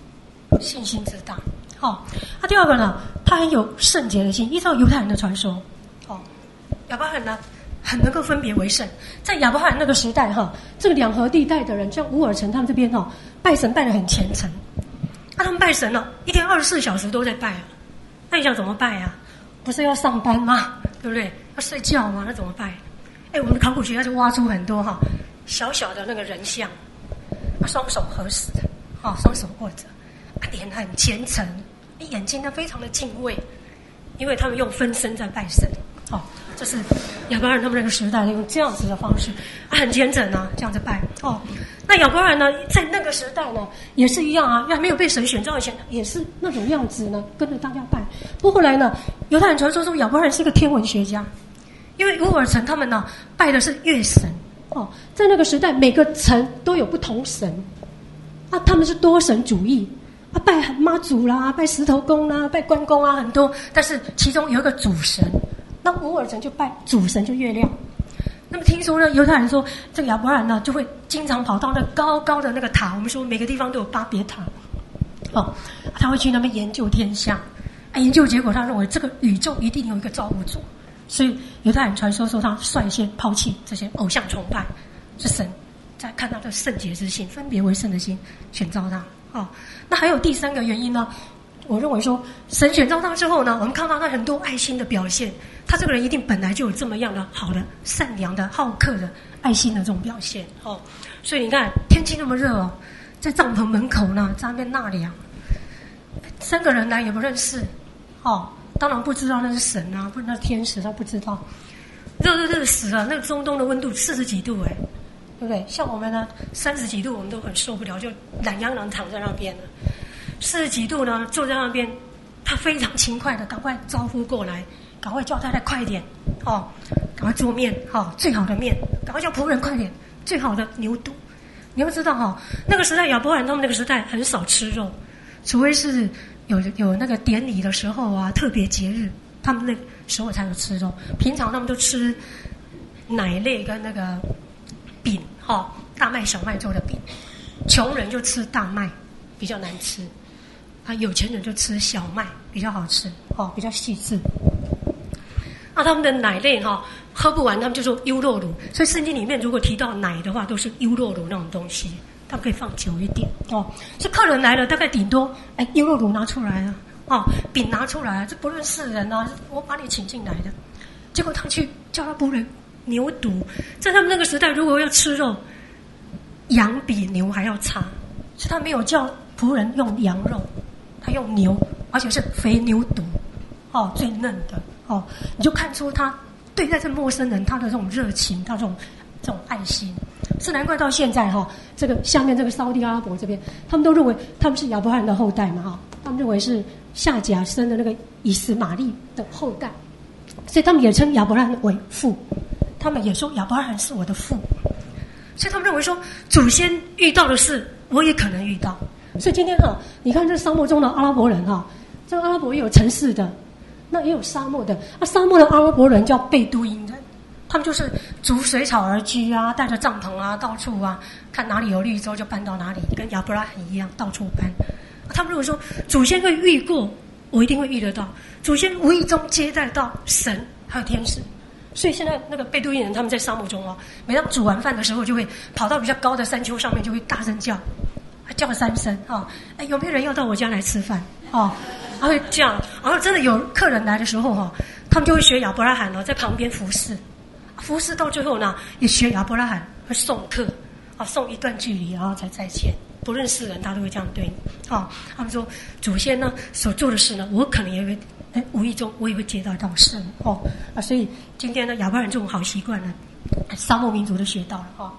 信心之大。好、哦，那、啊、第二个呢，他很有圣洁的心。依照犹太人的传说，哦，亚伯拉罕呢很能够分别为圣。在亚伯拉罕那个时代哈，这个两河地带的人，像乌尔城他们这边哈，拜神拜得很虔诚。那、啊、他们拜神呢，一天二十四小时都在拜啊。那你想怎么拜啊？不是要上班吗？对不对？要睡觉吗？那怎么拜？哎，我们考古学家就挖出很多哈小小的那个人像，啊，双手合十，啊，双手握着，啊，脸很虔诚，眼睛呢非常的敬畏，因为他们用分身在拜神。哦，这是亚伯拉罕他们那个时代用这样子的方式，啊，很虔诚啊，这样子拜。哦，那亚伯拉罕呢，在那个时代呢，也是一样啊，还没有被神选召以前，也是那种样子呢，跟着大家拜。不过后来呢，犹太人传说中亚伯拉罕是一个天文学家，因为乌尔城他们呢拜的是月神。哦，在那个时代，每个城都有不同神，啊，他们是多神主义，啊，拜妈祖啦，拜石头公啦，拜关公啊，很多，但是其中有一个主神。那乌尔城就拜主神，就月亮。那么听说呢，犹太人说这个亚伯拉罕呢，就会经常跑到那高高的那个塔，我们说每个地方都有巴别塔，哦，他会去那边研究天象，啊，研究结果他认为这个宇宙一定有一个造物主，所以犹太人传说说他率先抛弃这些偶像崇拜，是神在看他的圣洁之心，分别为圣的心选召他。哦，那还有第三个原因呢？我认为说，神选召他之后呢，我们看到他很多爱心的表现，他这个人一定本来就有这么样的好的、善良的、好客的、爱心的这种表现哦。所以你看，天气那么热哦，在帐篷门口呢，在那边纳凉，三个人来也不认识，哦，当然不知道那是神啊，不那是天使，他不知道，热热热死了。那个中东的温度四十几度哎，对不对？像我们呢，三十几度我们都很受不了，就懒洋洋躺在那边了。四十几度呢，坐在那边，他非常勤快的赶快招呼过来，赶快叫他来快点，哦，赶快做面，哦，最好的面，赶快叫仆人快点，最好的牛肚。你要知道哈、哦，那个时代亚伯拉罕他们那个时代很少吃肉，除非是有有那个典礼的时候啊，特别节日，他们那时候才有吃肉。平常他们都吃奶类跟那个饼，哈、哦，大麦小麦做的饼。穷人就吃大麦，比较难吃。啊，有钱人就吃小麦，比较好吃，哦，比较细致。那他们的奶类哈、哦、喝不完，他们就说优酪乳。所以圣经里面如果提到奶的话，都是优酪乳那种东西，他们可以放久一点哦。所以客人来了，大概顶多哎优酪乳拿出来啊，哦饼拿出来啊，这不认识人啊，我把你请进来的。结果他去叫他仆人牛肚，在他们那个时代，如果要吃肉，羊比牛还要差，所以他没有叫仆人用羊肉。他用牛，而且是肥牛肚，哦，最嫩的哦，你就看出他对待这陌生人他的这种热情，他这种这种爱心，是难怪到现在哈、哦，这个下面这个沙地阿拉伯这边，他们都认为他们是亚伯拉罕的后代嘛哈、哦，他们认为是夏甲生的那个以实玛利的后代，所以他们也称亚伯拉罕为父，他们也说亚伯拉罕是我的父，所以他们认为说祖先遇到的事，我也可能遇到。所以今天哈，你看这沙漠中的阿拉伯人哈，这个阿拉伯也有城市的，那也有沙漠的。啊，沙漠的阿拉伯人叫贝都因人，他们就是逐水草而居啊，带着帐篷啊，到处啊，看哪里有绿洲就搬到哪里，跟亚伯拉罕一样到处搬。啊、他们如果说祖先会遇过，我一定会遇得到。祖先无意中接待到神还有天使，所以现在那个贝都因人他们在沙漠中哦，每当煮完饭的时候，就会跑到比较高的山丘上面，就会大声叫。叫三声哦，哎，有没有人要到我家来吃饭哦？他会这样，然后真的有客人来的时候哈、哦，他们就会学亚伯拉罕哦，在旁边服侍，服侍到最后呢，也学亚伯拉罕会送客啊，送一段距离，然后才再见。不认识人，他都会这样对你哦。他们说祖先呢所做的事呢，我可能也会，哎，无意中我也会接到到神哦啊，所以今天呢，亚伯拉罕这种好习惯呢，沙漠民族都学到了哈。哦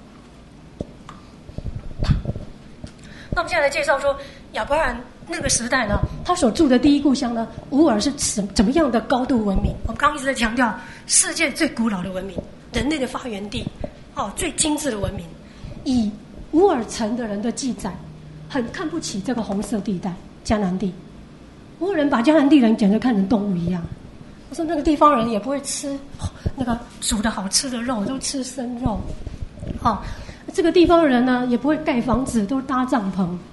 那我们现在来介绍说，亚伯拉罕那个时代呢，他所住的第一故乡呢，乌尔是怎怎么样的高度文明？我们刚刚一直在强调，世界最古老的文明，人类的发源地，哦，最精致的文明。以乌尔城的人的记载，很看不起这个红色地带迦南地。乌尔人把迦南地人简直看成动物一样。我说那个地方人也不会吃那个煮的好吃的肉，都吃生肉，哦。这个地方的人呢，也不会盖房子，都搭帐篷。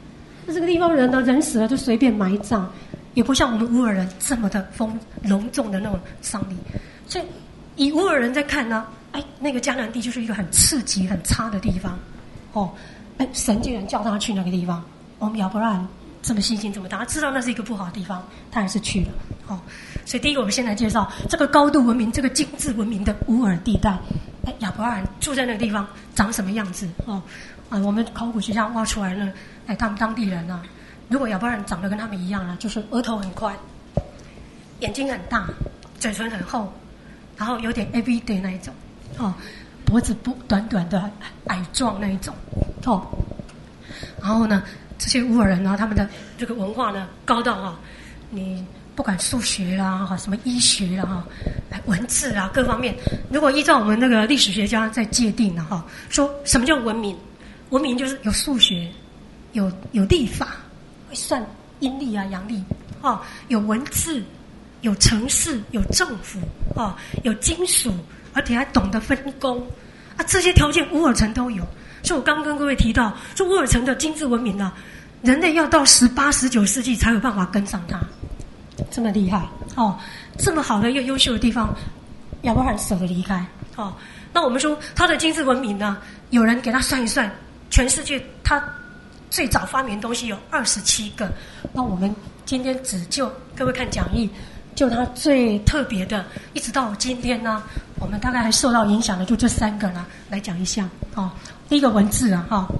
那这个地方人呢，人死了就随便埋葬，也不像我们乌尔人这么的丰隆重的那种丧礼。所以以乌尔人在看呢，哎，那个迦南地就是一个很刺激、很差的地方。哦，哎，神竟然叫他去那个地方。我们亚伯拉罕这么细心，这么大，他知道那是一个不好的地方，他还是去了。哦，所以第一个我们先来介绍这个高度文明、这个精致文明的乌尔地带。哎，亚伯拉罕住在那个地方长什么样子？哦，啊，我们考古学家挖出来了，哎，他们当地人啊，如果亚伯拉罕长得跟他们一样呢，就是额头很宽，眼睛很大，嘴唇很厚，然后有点 A B 的那一种，哦，脖子不短短的矮壮那一种，哦，然后呢，这些乌尔人呢，他们的这个文化呢，高到啊，你不管数学啦，哈，什么医学啦，哈，文字啊，各方面，如果依照我们那个历史学家在界定的哈，说什么叫文明？文明就是有数学，有有历法，会算阴历啊、阳历，哦，有文字，有城市，有政府，哦，有金属，而且还懂得分工，啊，这些条件乌尔城都有。所以我刚刚跟各位提到，说乌尔城的精致文明呢，人类要到十八、十九世纪才有办法跟上它。这么厉害哦，这么好的一个优秀的地方，亚伯拉罕舍得离开哦。那我们说他的精致文明呢，有人给他算一算，全世界他最早发明的东西有二十七个。那我们今天只就各位看讲义，就他最特别的，一直到今天呢，我们大概还受到影响的就这三个呢，来讲一下哦。第一个文字啊，哈、哦，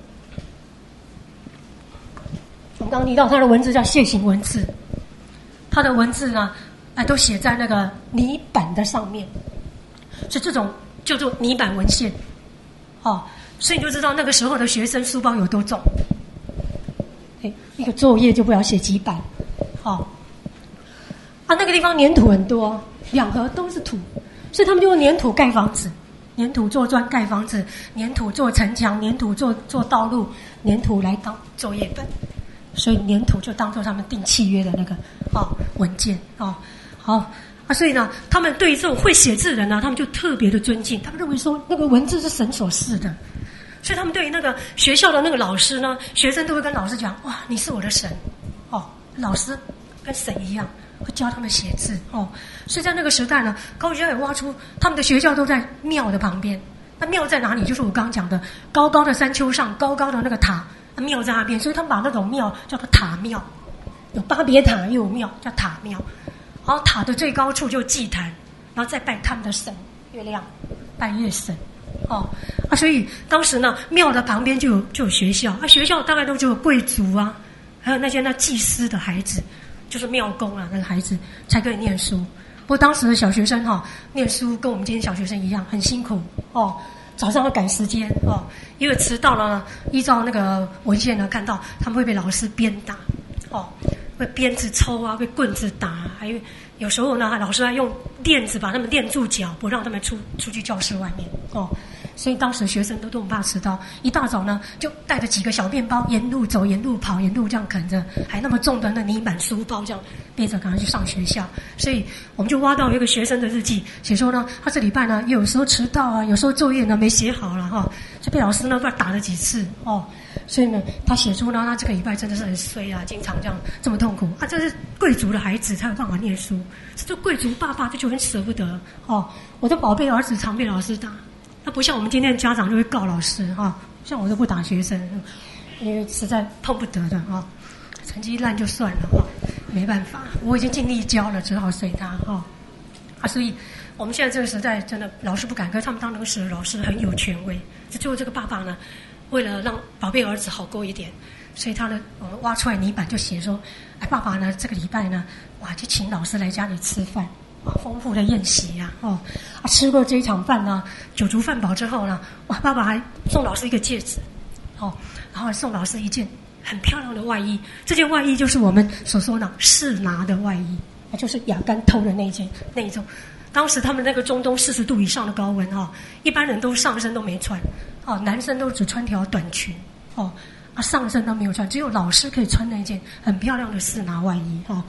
我们刚刚提到他的文字叫楔形文字。他的文字呢，哎，都写在那个泥板的上面，所以这种叫做泥板文献，哦，所以你就知道那个时候的学生书包有多重，哎，一个作业就不要写几版，哦，啊，那个地方粘土很多，两河都是土，所以他们就用粘土盖房子，粘土做砖盖房子，粘土做城墙，粘土做做道路，粘土来当作业本。所以粘土就当做他们订契约的那个哦文件哦，好啊，所以呢，他们对于这种会写字的人呢，他们就特别的尊敬，他们认为说那个文字是神所赐的，所以他们对于那个学校的那个老师呢，学生都会跟老师讲，哇，你是我的神哦，老师跟神一样，会教他们写字哦，所以在那个时代呢，考古学家也挖出他们的学校都在庙的旁边，那庙在哪里？就是我刚刚讲的高高的山丘上，高高的那个塔。庙在那边，所以他们把那种庙叫做塔庙，有巴别塔又有庙叫塔庙，然后塔的最高处就祭坛，然后再拜他们的神月亮，拜月神，哦啊，所以当时呢，庙的旁边就有就有学校，啊，学校大概都只有贵族啊，还有那些那祭司的孩子，就是庙公啊那个孩子才可以念书。不过当时的小学生哈、哦，念书跟我们今天小学生一样，很辛苦哦。早上要赶时间哦，因为迟到了呢，依照那个文献呢，看到他们会被老师鞭打，哦，被鞭子抽啊，被棍子打，还有有时候呢，老师还用链子把他们链住脚，不让他们出出去教室外面哦。所以当时学生都都很怕迟到，一大早呢就带着几个小面包，沿路走，沿路跑，沿路这样啃着，还那么重的那泥板书包这样背着，赶快去上学校。所以我们就挖到一个学生的日记，写说呢，他这礼拜呢有时候迟到啊，有时候作业呢没写好了哈，就被老师呢不知道打了几次哦。所以呢，他写出呢，他这个礼拜真的是很衰啊，经常这样这么痛苦啊。这是贵族的孩子才有办法念书，这贵族爸爸这就很舍不得哦。我的宝贝儿子常被老师打。那不像我们今天的家长就会告老师哈，像我都不打学生，因为实在碰不得的哈，成绩烂就算了哈，没办法，我已经尽力教了，只好随他哈。啊，所以我们现在这个时代真的老师不敢，可是他们当那个时的老师很有权威。最后这个爸爸呢，为了让宝贝儿子好过一点，所以他呢，我们挖出来泥板就写说，哎，爸爸呢这个礼拜呢，哇，就请老师来家里吃饭。哇，丰富的宴席呀、啊，哦，啊，吃过这一场饭呢，酒足饭饱之后呢，哇，爸爸还送老师一个戒指，哦，然后还送老师一件很漂亮的外衣，这件外衣就是我们所说的示拿的外衣，啊，就是亚干偷的那一件那一种。当时他们那个中东四十度以上的高温哈、哦，一般人都上身都没穿，哦，男生都只穿条短裙，哦，啊，上身都没有穿，只有老师可以穿那件很漂亮的示拿外衣，哈、哦。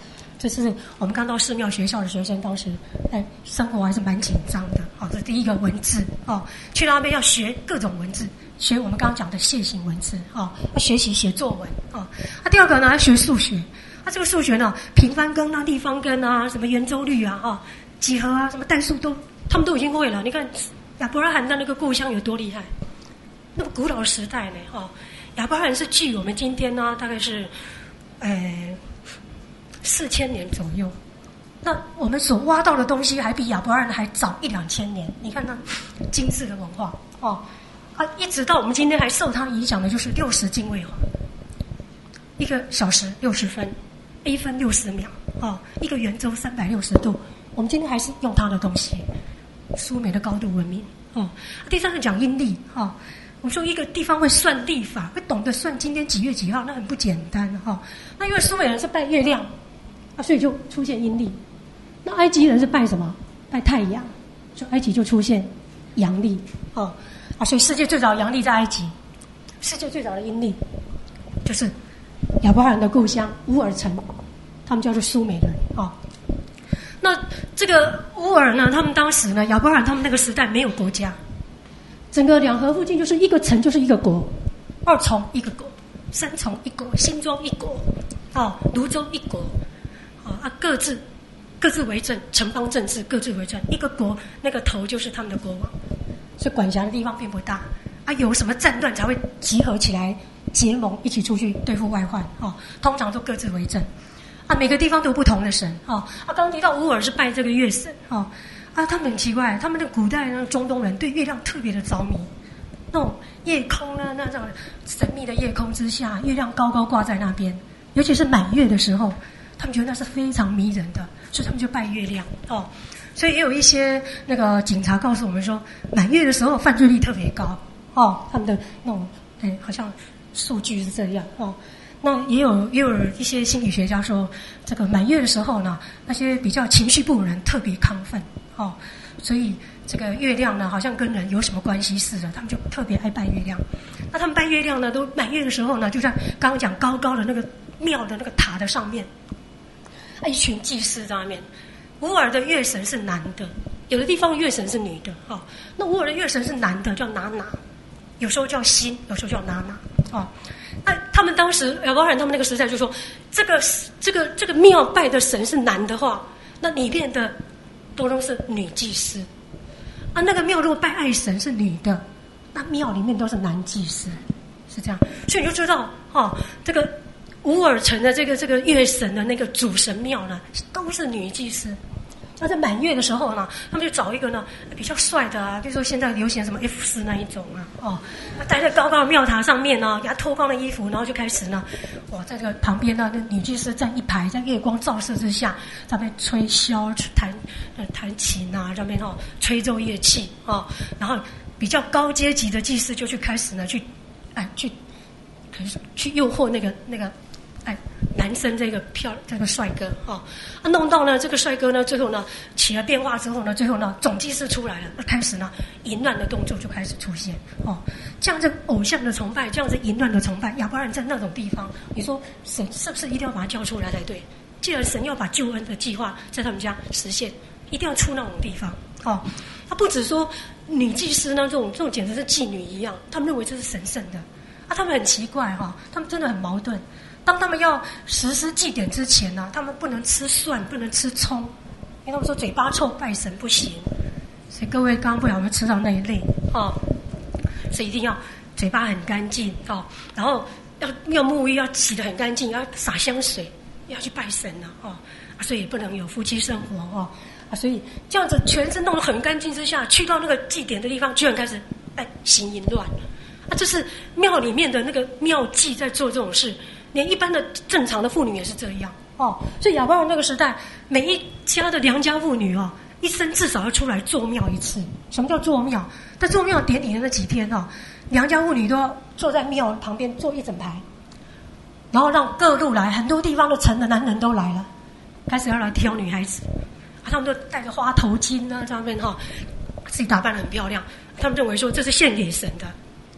这是我们刚到寺庙学校的学生，当时哎生活还是蛮紧张的。好，这第一个文字哦，去到那边要学各种文字，学我们刚刚讲的楔形文字哦，要学习写作文哦。啊，第二个呢要学数学，啊这个数学呢平方根啊、立方根啊、什么圆周率啊、哦几何啊、什么代数都他们都已经会了。你看亚伯拉罕的那个故乡有多厉害，那么古老的时代呢哦，亚伯拉罕是距我们今天呢大概是呃。四千年左右，那我们所挖到的东西还比亚伯拉罕还早一两千年。你看那精致的文化哦，啊，一直到我们今天还受它影响的就是六十进位法，一个小时六十分，一分六十秒哦，一个圆周三百六十度，我们今天还是用它的东西，苏美的高度文明哦。第三个讲阴历哦。我说一个地方会算历法，会懂得算今天几月几号，那很不简单哈、哦。那因为苏美人是拜月亮，啊，所以就出现阴历。那埃及人是拜什么？拜太阳，所以埃及就出现阳历哦。啊，所以世界最早的阳历在埃及，世界最早的阴历就是亚伯拉罕的故乡乌尔城，他们叫做苏美人哦。那这个乌尔呢，他们当时呢，亚伯拉罕他们那个时代没有国家。整个两河附近就是一个城就是一个国，二重一个国，三重一国，新庄一国，哦，泸州一国，哦啊，各自各自为政，城邦政治各自为政，一个国那个头就是他们的国王，所以管辖的地方并不大啊。有什么战乱才会集合起来结盟，一起出去对付外患哦。通常都各自为政啊，每个地方都有不同的神哦。啊，刚刚提到乌尔是拜这个月神哦。啊，他们很奇怪，他们的古代那个中东人对月亮特别的着迷，那种夜空呢，那种神秘的夜空之下，月亮高高挂在那边，尤其是满月的时候，他们觉得那是非常迷人的，所以他们就拜月亮哦。所以也有一些那个警察告诉我们说，满月的时候犯罪率特别高哦，他们的那种哎，好像数据是这样哦。那也有也有一些心理学家说，这个满月的时候呢，那些比较情绪不稳人特别亢奋哦，所以这个月亮呢，好像跟人有什么关系似的，他们就特别爱拜月亮。那他们拜月亮呢，都满月的时候呢，就在刚刚讲高高的那个庙的那个塔的上面，啊，一群祭司在那边。乌尔的月神是男的，有的地方月神是女的哦。那乌尔的月神是男的，叫拿拿，有时候叫辛，有时候叫拿拿哦。那他们当时亚伯拉罕他们那个时代就说，这个这个这个庙拜的神是男的话，那里面的都都是女祭司啊。那个庙如果拜爱神是女的，那庙里面都是男祭司，是这样。所以你就知道哦，这个乌尔城的这个这个月神的那个主神庙呢，都是女祭司。那在满月的时候呢，他们就找一个呢比较帅的啊，比如说现在流行什么 F 四 那一种啊，哦，待在高高的庙塔上面呢，给他脱光了衣服，然后就开始呢，哇，在这个旁边呢，那女祭司站一排，在月光照射之下，在那边吹箫、弹呃弹琴啊，在那边哦吹奏乐器哦，然后比较高阶级的祭司就去开始呢去，哎去，去诱惑那个那个。哎，男生这个漂这个帅哥哦，啊，弄到呢这个帅哥呢，最后呢起了变化之后呢，最后呢总祭司出来了，那开始呢淫乱的动作就开始出现哦，这样子偶像的崇拜，这样子淫乱的崇拜，要不然在那种地方，你说神是不是一定要把他叫出来才对？既然神要把救恩的计划在他们家实现，一定要出那种地方哦。他不只说女祭司呢，这种这种简直是妓女一样，他们认为这是神圣的啊，他们很奇怪哈、哦，他们真的很矛盾。当他们要实施祭典之前呢、啊，他们不能吃蒜，不能吃葱，因为他们说嘴巴臭拜神不行。所以各位刚刚不晓得有没有吃到那一类哦，所以一定要嘴巴很干净哦，然后要要沐浴要洗得很干净，要洒香水，要去拜神了哦，啊，所以也不能有夫妻生活哦，啊，所以这样子全身弄得很干净之下，去到那个祭典的地方，居然开始哎行淫乱啊，这是庙里面的那个庙妓在做这种事。连一般的正常的妇女也是这样哦，所以亚伯拉罕那个时代，每一家的良家妇女哦，一生至少要出来做庙一次。什么叫做庙？在做庙典礼的那几天哦，良家妇女都要坐在庙旁边坐一整排，然后让各路来，很多地方的城的男人都来了，开始要来挑女孩子，啊，他们都戴着花头巾啊，上面哈、哦，自己打扮得很漂亮，他们认为说这是献给神的。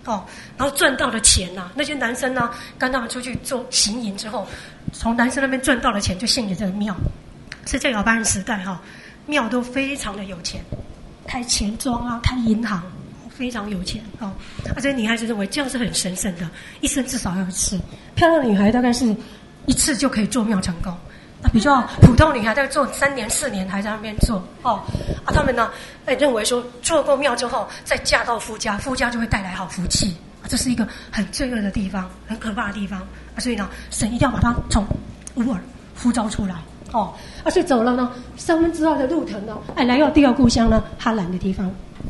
哦，然后赚到的钱呐、啊，那些男生呢、啊，跟他们出去做行营之后，从男生那边赚到的钱就献给这个庙。是在亚巴人时代哈、哦，庙都非常的有钱，开钱庄啊，开银行，非常有钱哦。而且女孩子认为这样是很神圣的，一生至少要一次。漂亮的女孩大概是一次就可以做庙成功。那比较普通女孩在做三年四年还在那边做哦，啊，他们呢，哎，认为说做过庙之后再嫁到夫家，夫家就会带来好福气，啊，这是一个很罪恶的地方，很可怕的地方啊，所以呢，神一定要把它从乌尔呼召出来哦，啊，所以走了呢三分之二的路程呢，哎，来到第二故乡呢哈兰的地方，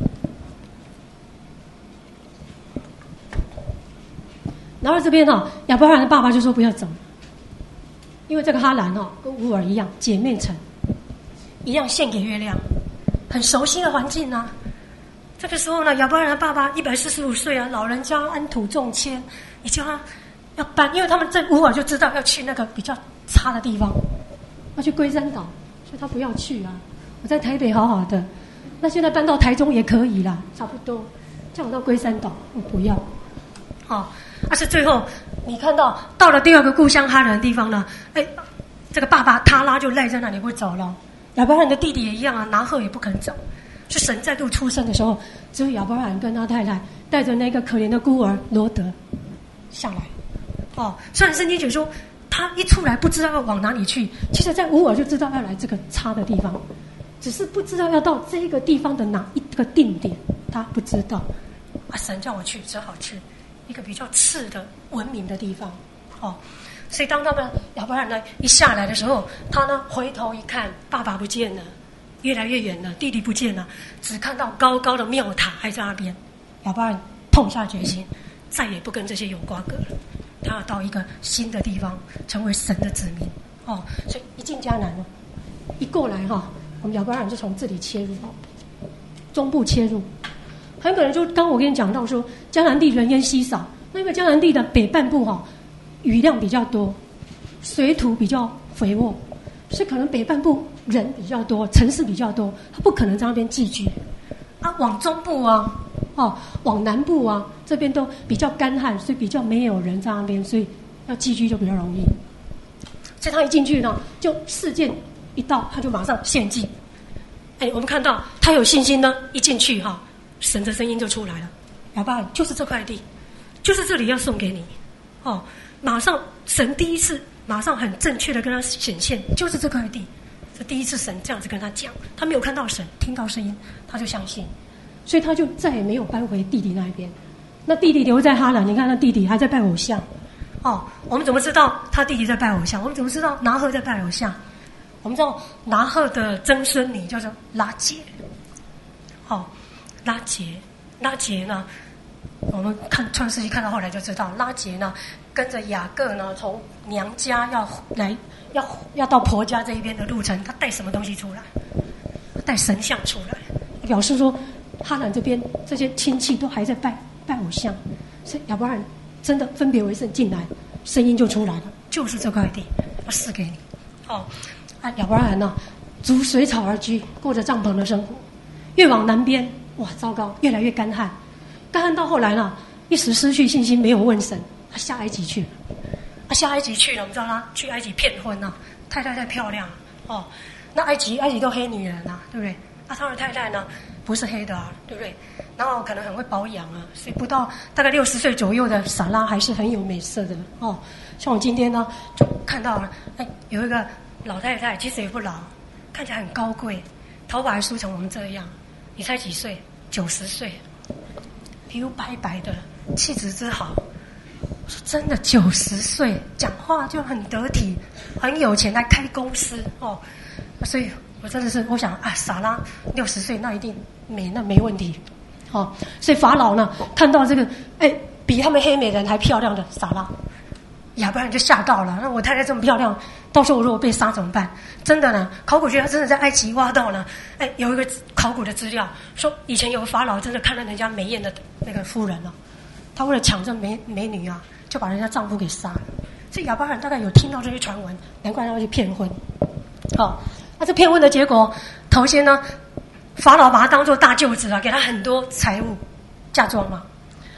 然后这边呢，亚伯拉罕的爸爸就说不要走。因为这个哈兰哦，跟乌尔一样，姐妹城，一样献给月亮，很熟悉的环境啊。这个时候呢，亚伯拉罕的爸爸一百四十五岁啊，老人家安土重迁，你叫他要搬，因为他们在乌尔就知道要去那个比较差的地方，要去龟山岛，所以他不要去啊。我在台北好好的，那现在搬到台中也可以啦，差不多。叫我到龟山岛，我不要。好、哦，但是最后你看到到了第二个故乡哈兰的地方呢，哎，这个爸爸他拉就赖在那里不走了。亚伯拉罕的弟弟也一样啊，拿鹤也不肯走。是神再度出生的时候，只有亚伯拉罕跟他太太带着那个可怜的孤儿罗德下来。哦，虽然圣经讲说他一出来不知道要往哪里去，其实在乌尔就知道要来这个差的地方，只是不知道要到这个地方的哪一个定点，他不知道。啊，神叫我去，只好去一个比较次的文明的地方。哦，所以当他们亚伯拉罕呢一下来的时候，他呢回头一看，爸爸不见了，越来越远了，弟弟不见了，只看到高高的庙塔还在那边。亚伯拉罕痛下决心，再也不跟这些有瓜葛了。他要到一个新的地方，成为神的子民。哦，所以一进迦南了，一过来哈、哦，我们亚伯拉罕就从这里切入，中部切入。很可能就刚我跟你讲到说，迦南地人烟稀少，那因为迦南地的北半部哈、哦，雨量比较多，水土比较肥沃，所以可能北半部人比较多，城市比较多，他不可能在那边寄居。啊，往中部啊，哦，往南部啊，这边都比较干旱，所以比较没有人在那边，所以要寄居就比较容易。所以他一进去呢，就事件一到，他就马上献祭。哎，我们看到他有信心呢，一进去哈、哦。神的声音就出来了，亚伯拉罕就是这块地，就是这里要送给你，哦，马上神第一次马上很正确的跟他显现，就是这块地，这第一次神这样子跟他讲，他没有看到神，听到声音他就相信，所以他就再也没有搬回弟弟那边。那弟弟留在哈兰，你看那弟弟还在拜偶像，哦，我们怎么知道他弟弟在拜偶像？我们怎么知道拿鹤在拜偶像？我们知道拿鹤的曾孙女叫做拉结，哦。拉结，拉结呢？我们看创世纪看到后来就知道，拉结呢跟着雅各呢从娘家要来，要要到婆家这一边的路程，他带什么东西出来？带神像出来，表示说哈兰这边这些亲戚都还在拜拜偶像，所以亚伯拉罕真的分别为圣进来，声音就出来了，就是这块地，要赐给你。哦，啊，亚伯拉罕呢逐水草而居，过着帐篷的生活，越往南边。哇，糟糕！越来越干旱，干旱到后来呢，一时失去信心，没有问神，他下埃及去了。他下埃及去了，我们知道他去埃及骗婚啊，太太太漂亮哦。那埃及埃及都黑女人啊，对不对？啊，他的太太呢不是黑的啊，对不对？然后可能很会保养啊，所以不到大概六十岁左右的撒拉还是很有美色的哦。像我今天呢就看到了，哎，有一个老太太，其实也不老，看起来很高贵，头发还梳成我们这样。你才几岁？九十岁，皮肤白白的，气质之好。我说真的，九十岁讲话就很得体，很有钱，还开公司哦。所以我真的是，我想啊，撒拉六十岁那一定美，那没问题。哦，所以法老呢看到这个，哎，比他们黑美人还漂亮的撒拉，亚伯拉罕就吓到了。那我太太这么漂亮，到时候我如果被杀怎么办？真的呢，考古学家真的在埃及挖到呢，哎，有一个考古的资料说，以前有个法老真的看到人家美艳的那个夫人了、哦，他为了抢这美美女啊，就把人家丈夫给杀了。所以亚伯拉罕大概有听到这些传闻，难怪他要去骗婚。好、哦，那这骗婚的结果，头先呢，法老把他当做大舅子啊，给他很多财物嫁妆嘛。啊，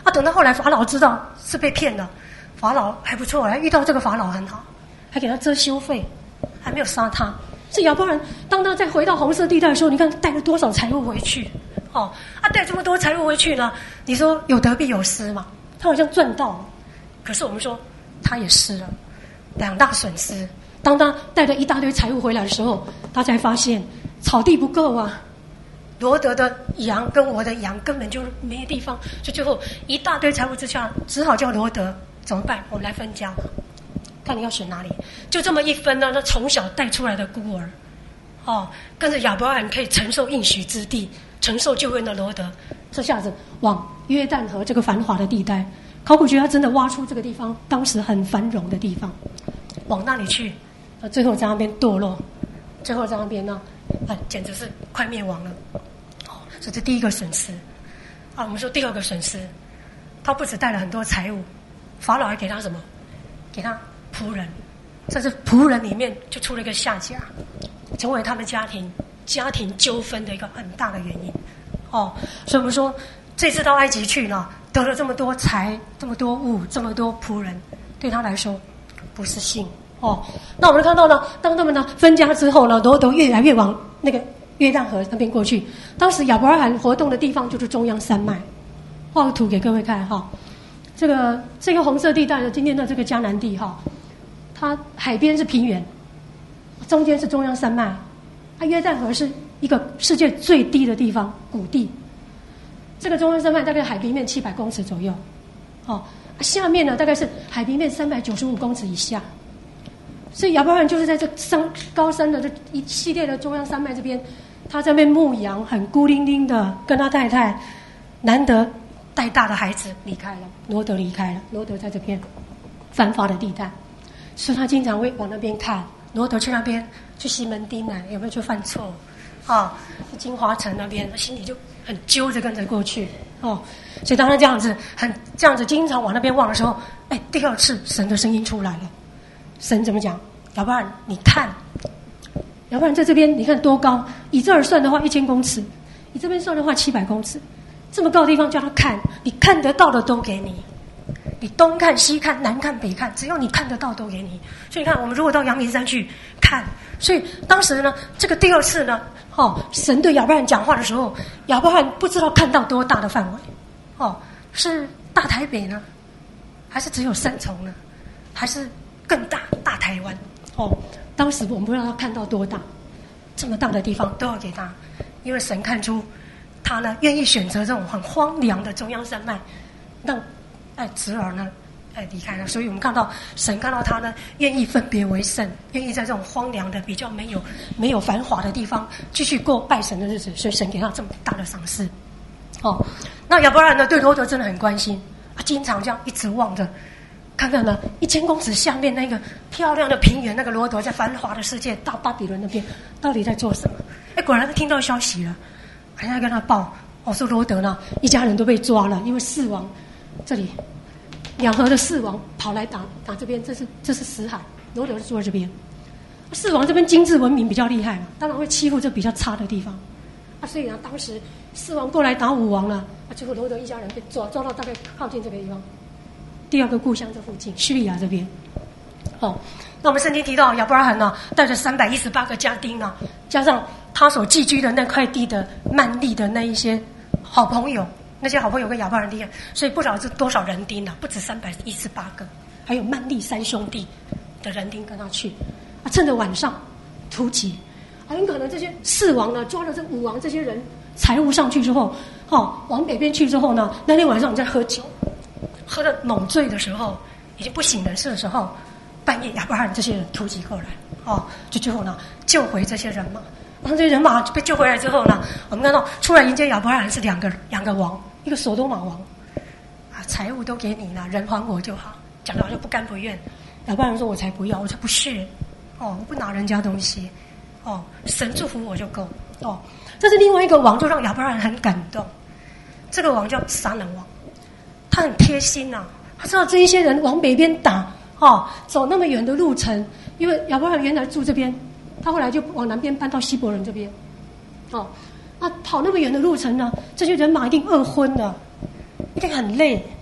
啊，等到后来法老知道是被骗了，法老还不错，还遇到这个法老很好，还给他遮羞费，还没有杀他。这亚伯兰当他再回到红色地带的时候，你看带了多少财物回去？哦，啊，带这么多财物回去呢？你说有得必有失嘛？他好像赚到了，可是我们说他也失了，两大损失。当他带着一大堆财物回来的时候，他才发现草地不够啊。罗德的羊跟我的羊根本就没地方，所以最后一大堆财物之下，只好叫罗德怎么办？我们来分家，看你要选哪里。就这么一分呢，那从小带出来的孤儿，哦，跟着亚伯拉罕可以承受应许之地，承受救恩的罗德，这下子往约旦河这个繁华的地带，考古学家真的挖出这个地方当时很繁荣的地方，往那里去，最后在那边堕落，最后在那边呢，啊，简直是快灭亡了。这是第一个损失啊。我们说第二个损失，他不只带了很多财物，法老还给他什么？给他仆人。在这仆人里面就出了一个下家，成为他们家庭家庭纠纷的一个很大的原因。哦，所以我们说这次到埃及去呢，得了这么多财、这么多物、这么多仆人，对他来说不是幸。哦，那我们看到呢，当他们呢分家之后呢，罗德越来越往那个约旦河那边过去。当时亚伯拉罕活动的地方就是中央山脉，画个图给各位看哈。这个这个红色地带的今天的这个迦南地哈，它海边是平原，中间是中央山脉，啊，约旦河是一个世界最低的地方，谷地。这个中央山脉大概海平面七百公尺左右，哦，下面呢大概是海平面三百九十五公尺以下。所以亚伯拉罕就是在这山高山的这一系列的中央山脉这边，他在那边牧羊，很孤零零的，跟他太太难得带大的孩子离开了，罗德离开了，罗德在这边繁华的地带，所以他经常会往那边看。罗德去那边去西门町啊，有没有就犯错啊？金华城那边，他心里就很揪着跟着过去哦。所以当他这样子很这样子经常往那边望的时候，哎，第二次神的声音出来了。神怎么讲？亚伯拉罕，你看，亚伯拉罕在这边，你看多高？以这儿算的话，一千公尺；以这边算的话，七百公尺。这么高的地方叫他看，你看得到的都给你，你东看西看，南看北看，只要你看得到都给你。所以你看，我们如果到阳明山去看，所以当时呢，这个第二次呢，哦，神对亚伯拉罕讲话的时候，亚伯拉罕不知道看到多大的范围，哦，是大台北呢，还是只有三重呢，还是更大大台湾？哦，当时我们不知道他看到多大，这么大的地方都要给他，因为神看出他呢愿意选择这种很荒凉的中央山脉，让哎侄儿呢哎离开了。所以我们看到神看到他呢愿意分别为圣，愿意在这种荒凉的比较没有没有繁华的地方继续过拜神的日子，所以神给他这么大的赏赐。哦，那亚伯拉罕呢对罗德真的很关心，他经常这样一直望着。看看呢，一千公尺下面那个漂亮的平原，那个罗德在繁华的世界大巴比伦那边到底在做什么？哎，果然听到消息了，人家跟他报，哦，说罗德呢一家人都被抓了，因为四王这里两河的四王跑来打打这边，这是这是死海，罗德是住在这边。四王这边经济文明比较厉害嘛，当然会欺负这比较差的地方啊，所以呢，当时四王过来打五王了，啊，结果罗德一家人被抓抓到大概靠近这个地方。第二个故乡这附近，叙利亚这边。哦，那我们圣经提到亚伯拉罕呢，带着三百一十八个家丁呢，加上他所寄居的那块地的曼利的那一些好朋友，那些好朋友跟亚伯拉罕一样，所以不少是多少人丁呢、啊？不止三百一十八个，还有曼利三兄弟的人丁跟他去。啊，趁着晚上突击，啊，很可能这些四王呢抓了这五王这些人财物上去之后，哦，往北边去之后呢，那天晚上你在喝酒。喝得猛醉的时候，已经不省人事的时候，半夜亚伯拉罕这些人突击过来，哦，就最后呢救回这些人马。然后这些人马被救回来之后呢，我们看到出来迎接亚伯拉罕是两个两个王，一个索多玛王，啊，财物都给你了，人还我就好，讲的好像不甘不愿。亚伯拉罕说：“我才不要，我才不屑，哦，我不拿人家东西，哦，神祝福我就够。”哦，这是另外一个王，就让亚伯拉罕很感动。这个王叫撒冷王。他很贴心呐、啊，他知道这一些人往北边打，哦，走那么远的路程，因为亚伯拉罕原来住这边，他后来就往南边搬到希伯伦这边，哦，那跑那么远的路程呢，这些人马一定饿昏了，一定很累，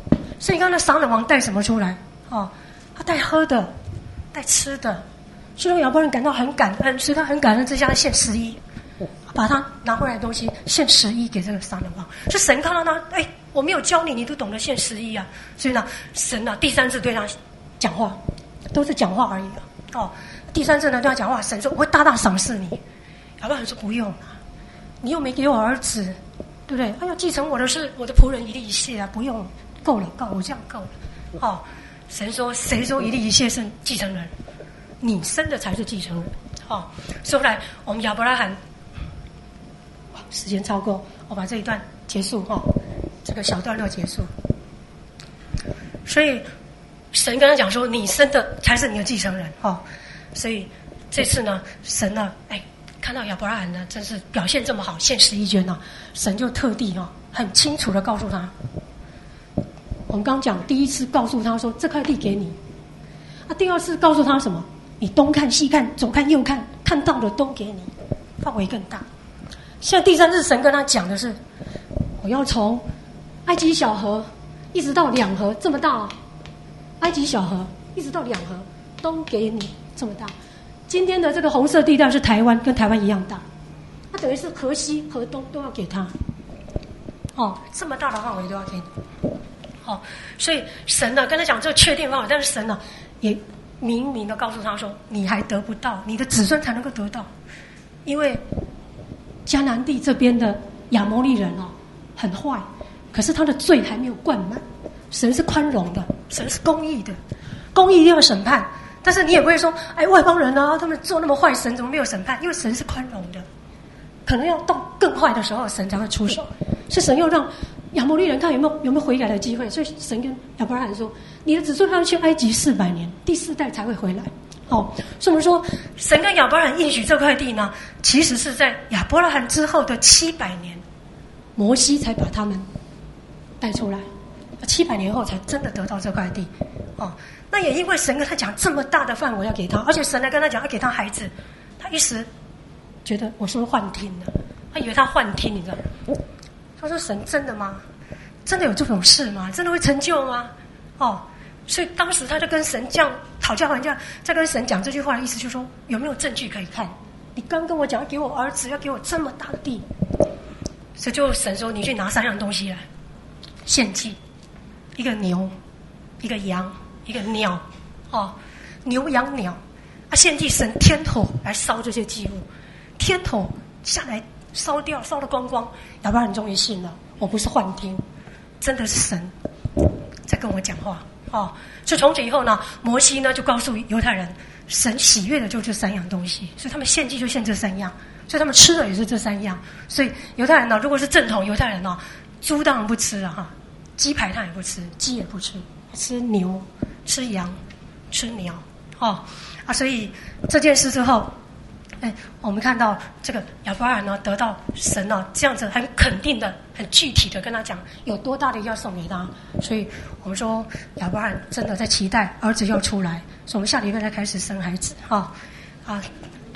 所以你看那撒冷王带什么出来？哦，他带喝的，带吃的，所以让亚伯兰感到很感恩，所以他很感恩，这下献十一，把他拿回来的东西献十一给这个撒冷王。所以神看到他，哎，我没有教你，你都懂得献十一啊。所以呢，神呢第三次对他讲话，都是讲话而已啊。哦，第三次呢对他讲话，神说我会大大赏赐你。亚伯兰说不用啊，你又没给我儿子，对不对？他要继承我的是我的仆人以利以谢啊，不用，够了，够了，我这样够了。哦，神说谁说以利以谢是继承人？你生的才是继承人。哦，说回来，我们亚伯拉罕，哇，时间超过，我把这一段结束哈、哦，这个小段落结束。所以神跟他讲说，你生的才是你的继承人。哦，所以这次呢，神呢，哎。看到亚伯拉罕呢，真是表现这么好，献十一捐呢，神就特地哦，很清楚的告诉他。我们刚讲第一次告诉他说这块地给你，啊，第二次告诉他什么？你东看西看，左看右看，看到的都给你，范围更大。现在第三次神跟他讲的是，我要从埃及小河一直到两河这么大、哦，埃及小河一直到两河都给你这么大。今天的这个红色地带是台湾，跟台湾一样大，它等于是河西、河东都要给他。哦，这么大的范围都要给你。哦，所以神呢跟他讲这个确定范围，但是神呢也明明的告诉他说，你还得不到，你的子孙才能够得到，因为迦南地这边的亚摩利人哦很坏，可是他的罪还没有灌满，神是宽容的，神是公义的，公义一定要审判。但是你也不会说，哎，外邦人啊，他们做那么坏，神怎么没有审判？因为神是宽容的，可能要到更坏的时候，神才会出手。是神要让亚摩利人看有没有有没有悔改的机会，所以神跟亚伯拉罕说，你的子孙要去埃及四百年，第四代才会回来。哦，所以我们说，神跟亚伯拉罕应许这块地呢，其实是在亚伯拉罕之后的七百年，摩西才把他们带出来，七百年后才真的得到这块地。哦。那也因为神跟他讲这么大的范围要给他，而且神还跟他讲要给他孩子，他一时觉得我是不是幻听了？他以为他幻听，你知道吗？他说：“神真的吗？真的有这种事吗？真的会成就吗？”哦，所以当时他就跟神这样讨价还价，在跟神讲这句话的意思就是说，有没有证据可以看？你刚跟我讲要给我儿子，要给我这么大的地，所以就神说：“你去拿三样东西来献祭，一个牛，一个羊。”一个鸟，哦，牛羊鸟，啊，献祭神天火来烧这些祭物，天火下来烧掉，烧得光光。亚伯拉罕终于信了，我不是幻听，真的是神在跟我讲话，哦。所以从此以后呢，摩西呢就告诉犹太人，神喜悦的就这三样东西，所以他们献祭就献这三样，所以他们吃的也是这三样。所以犹太人呢，如果是正统犹太人呢，猪当然不吃啊，哈，鸡排他也不吃，鸡也不吃，吃牛。吃羊，吃鸟，哦啊，所以这件事之后，哎，我们看到这个亚伯拉罕呢，得到神呢这样子很肯定的、很具体的跟他讲有多大的要送给他，所以我们说亚伯拉罕真的在期待儿子要出来，所以我们下礼拜再开始生孩子，哈、哦、啊。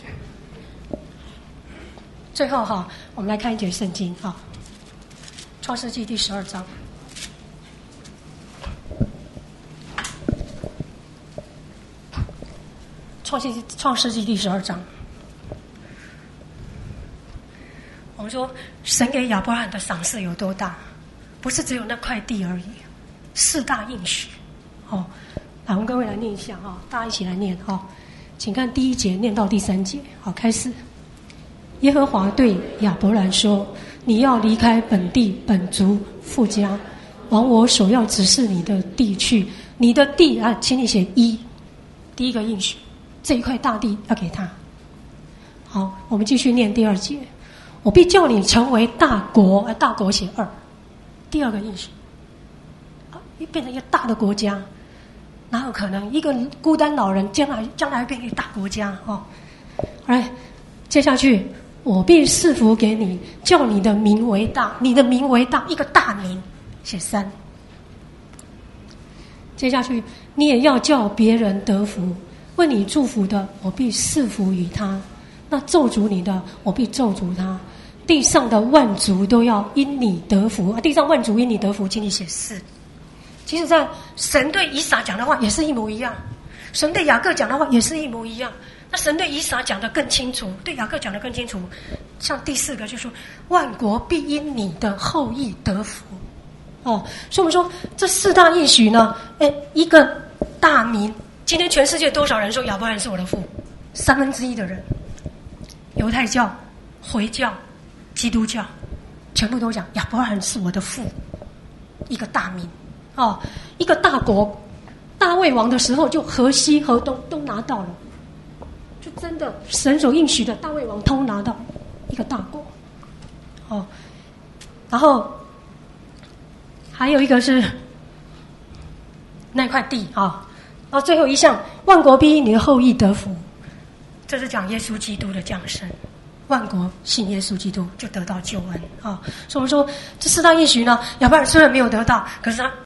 最后哈、哦，我们来看一节圣经哈，《创世纪》第十二章。创世创世纪第十二章，我们说神给亚伯拉罕的赏赐有多大？不是只有那块地而已，四大应许。哦，来，我们各位来念一下哈、哦，大家一起来念哈、哦。请看第一节念到第三节，好，开始。耶和华对亚伯兰说：“你要离开本地、本族、父家，往我所要指示你的地去。你的地啊，请你写一，第一个应许。”这一块大地要给他。好，我们继续念第二节。我必叫你成为大国，呃，大国写二，第二个应许，啊，变成一个大的国家，哪有可能？一个孤单老人将来将来变一个大国家哦。来，接下去，我必赐福给你，叫你的名为大，你的名为大，一个大名，写三。接下去，你也要叫别人得福。为你祝福的，我必赐福于他；那咒诅你的，我必咒诅他。地上的万族都要因你得福啊！地上万族因你得福，请你写四。 其实在神对以撒讲的话也是一模一样，神对雅各讲的话也是一模一样。那神对以撒讲的更清楚，对雅各讲的更清楚。像第四个就说，万国必因你的后裔得福。哦，所以我们说这四大应许呢，哎，一个大民，今天全世界多少人说亚伯兰是我的父？三分之一的人，犹太教、回教、基督教，全部都讲亚伯兰是我的父。一个大民，哦，一个大国，大卫王的时候就河西河东都拿到了。就真的神所应许的大卫王通拿到一个大国，哦，然后还有一个是那块地啊，哦，然后最后一项，万国必因你的后裔得福，这是讲耶稣基督的降生，万国信耶稣基督就得到救恩啊，哦。所以我们说这四大应许呢，亚伯兰虽然没有得到，可是他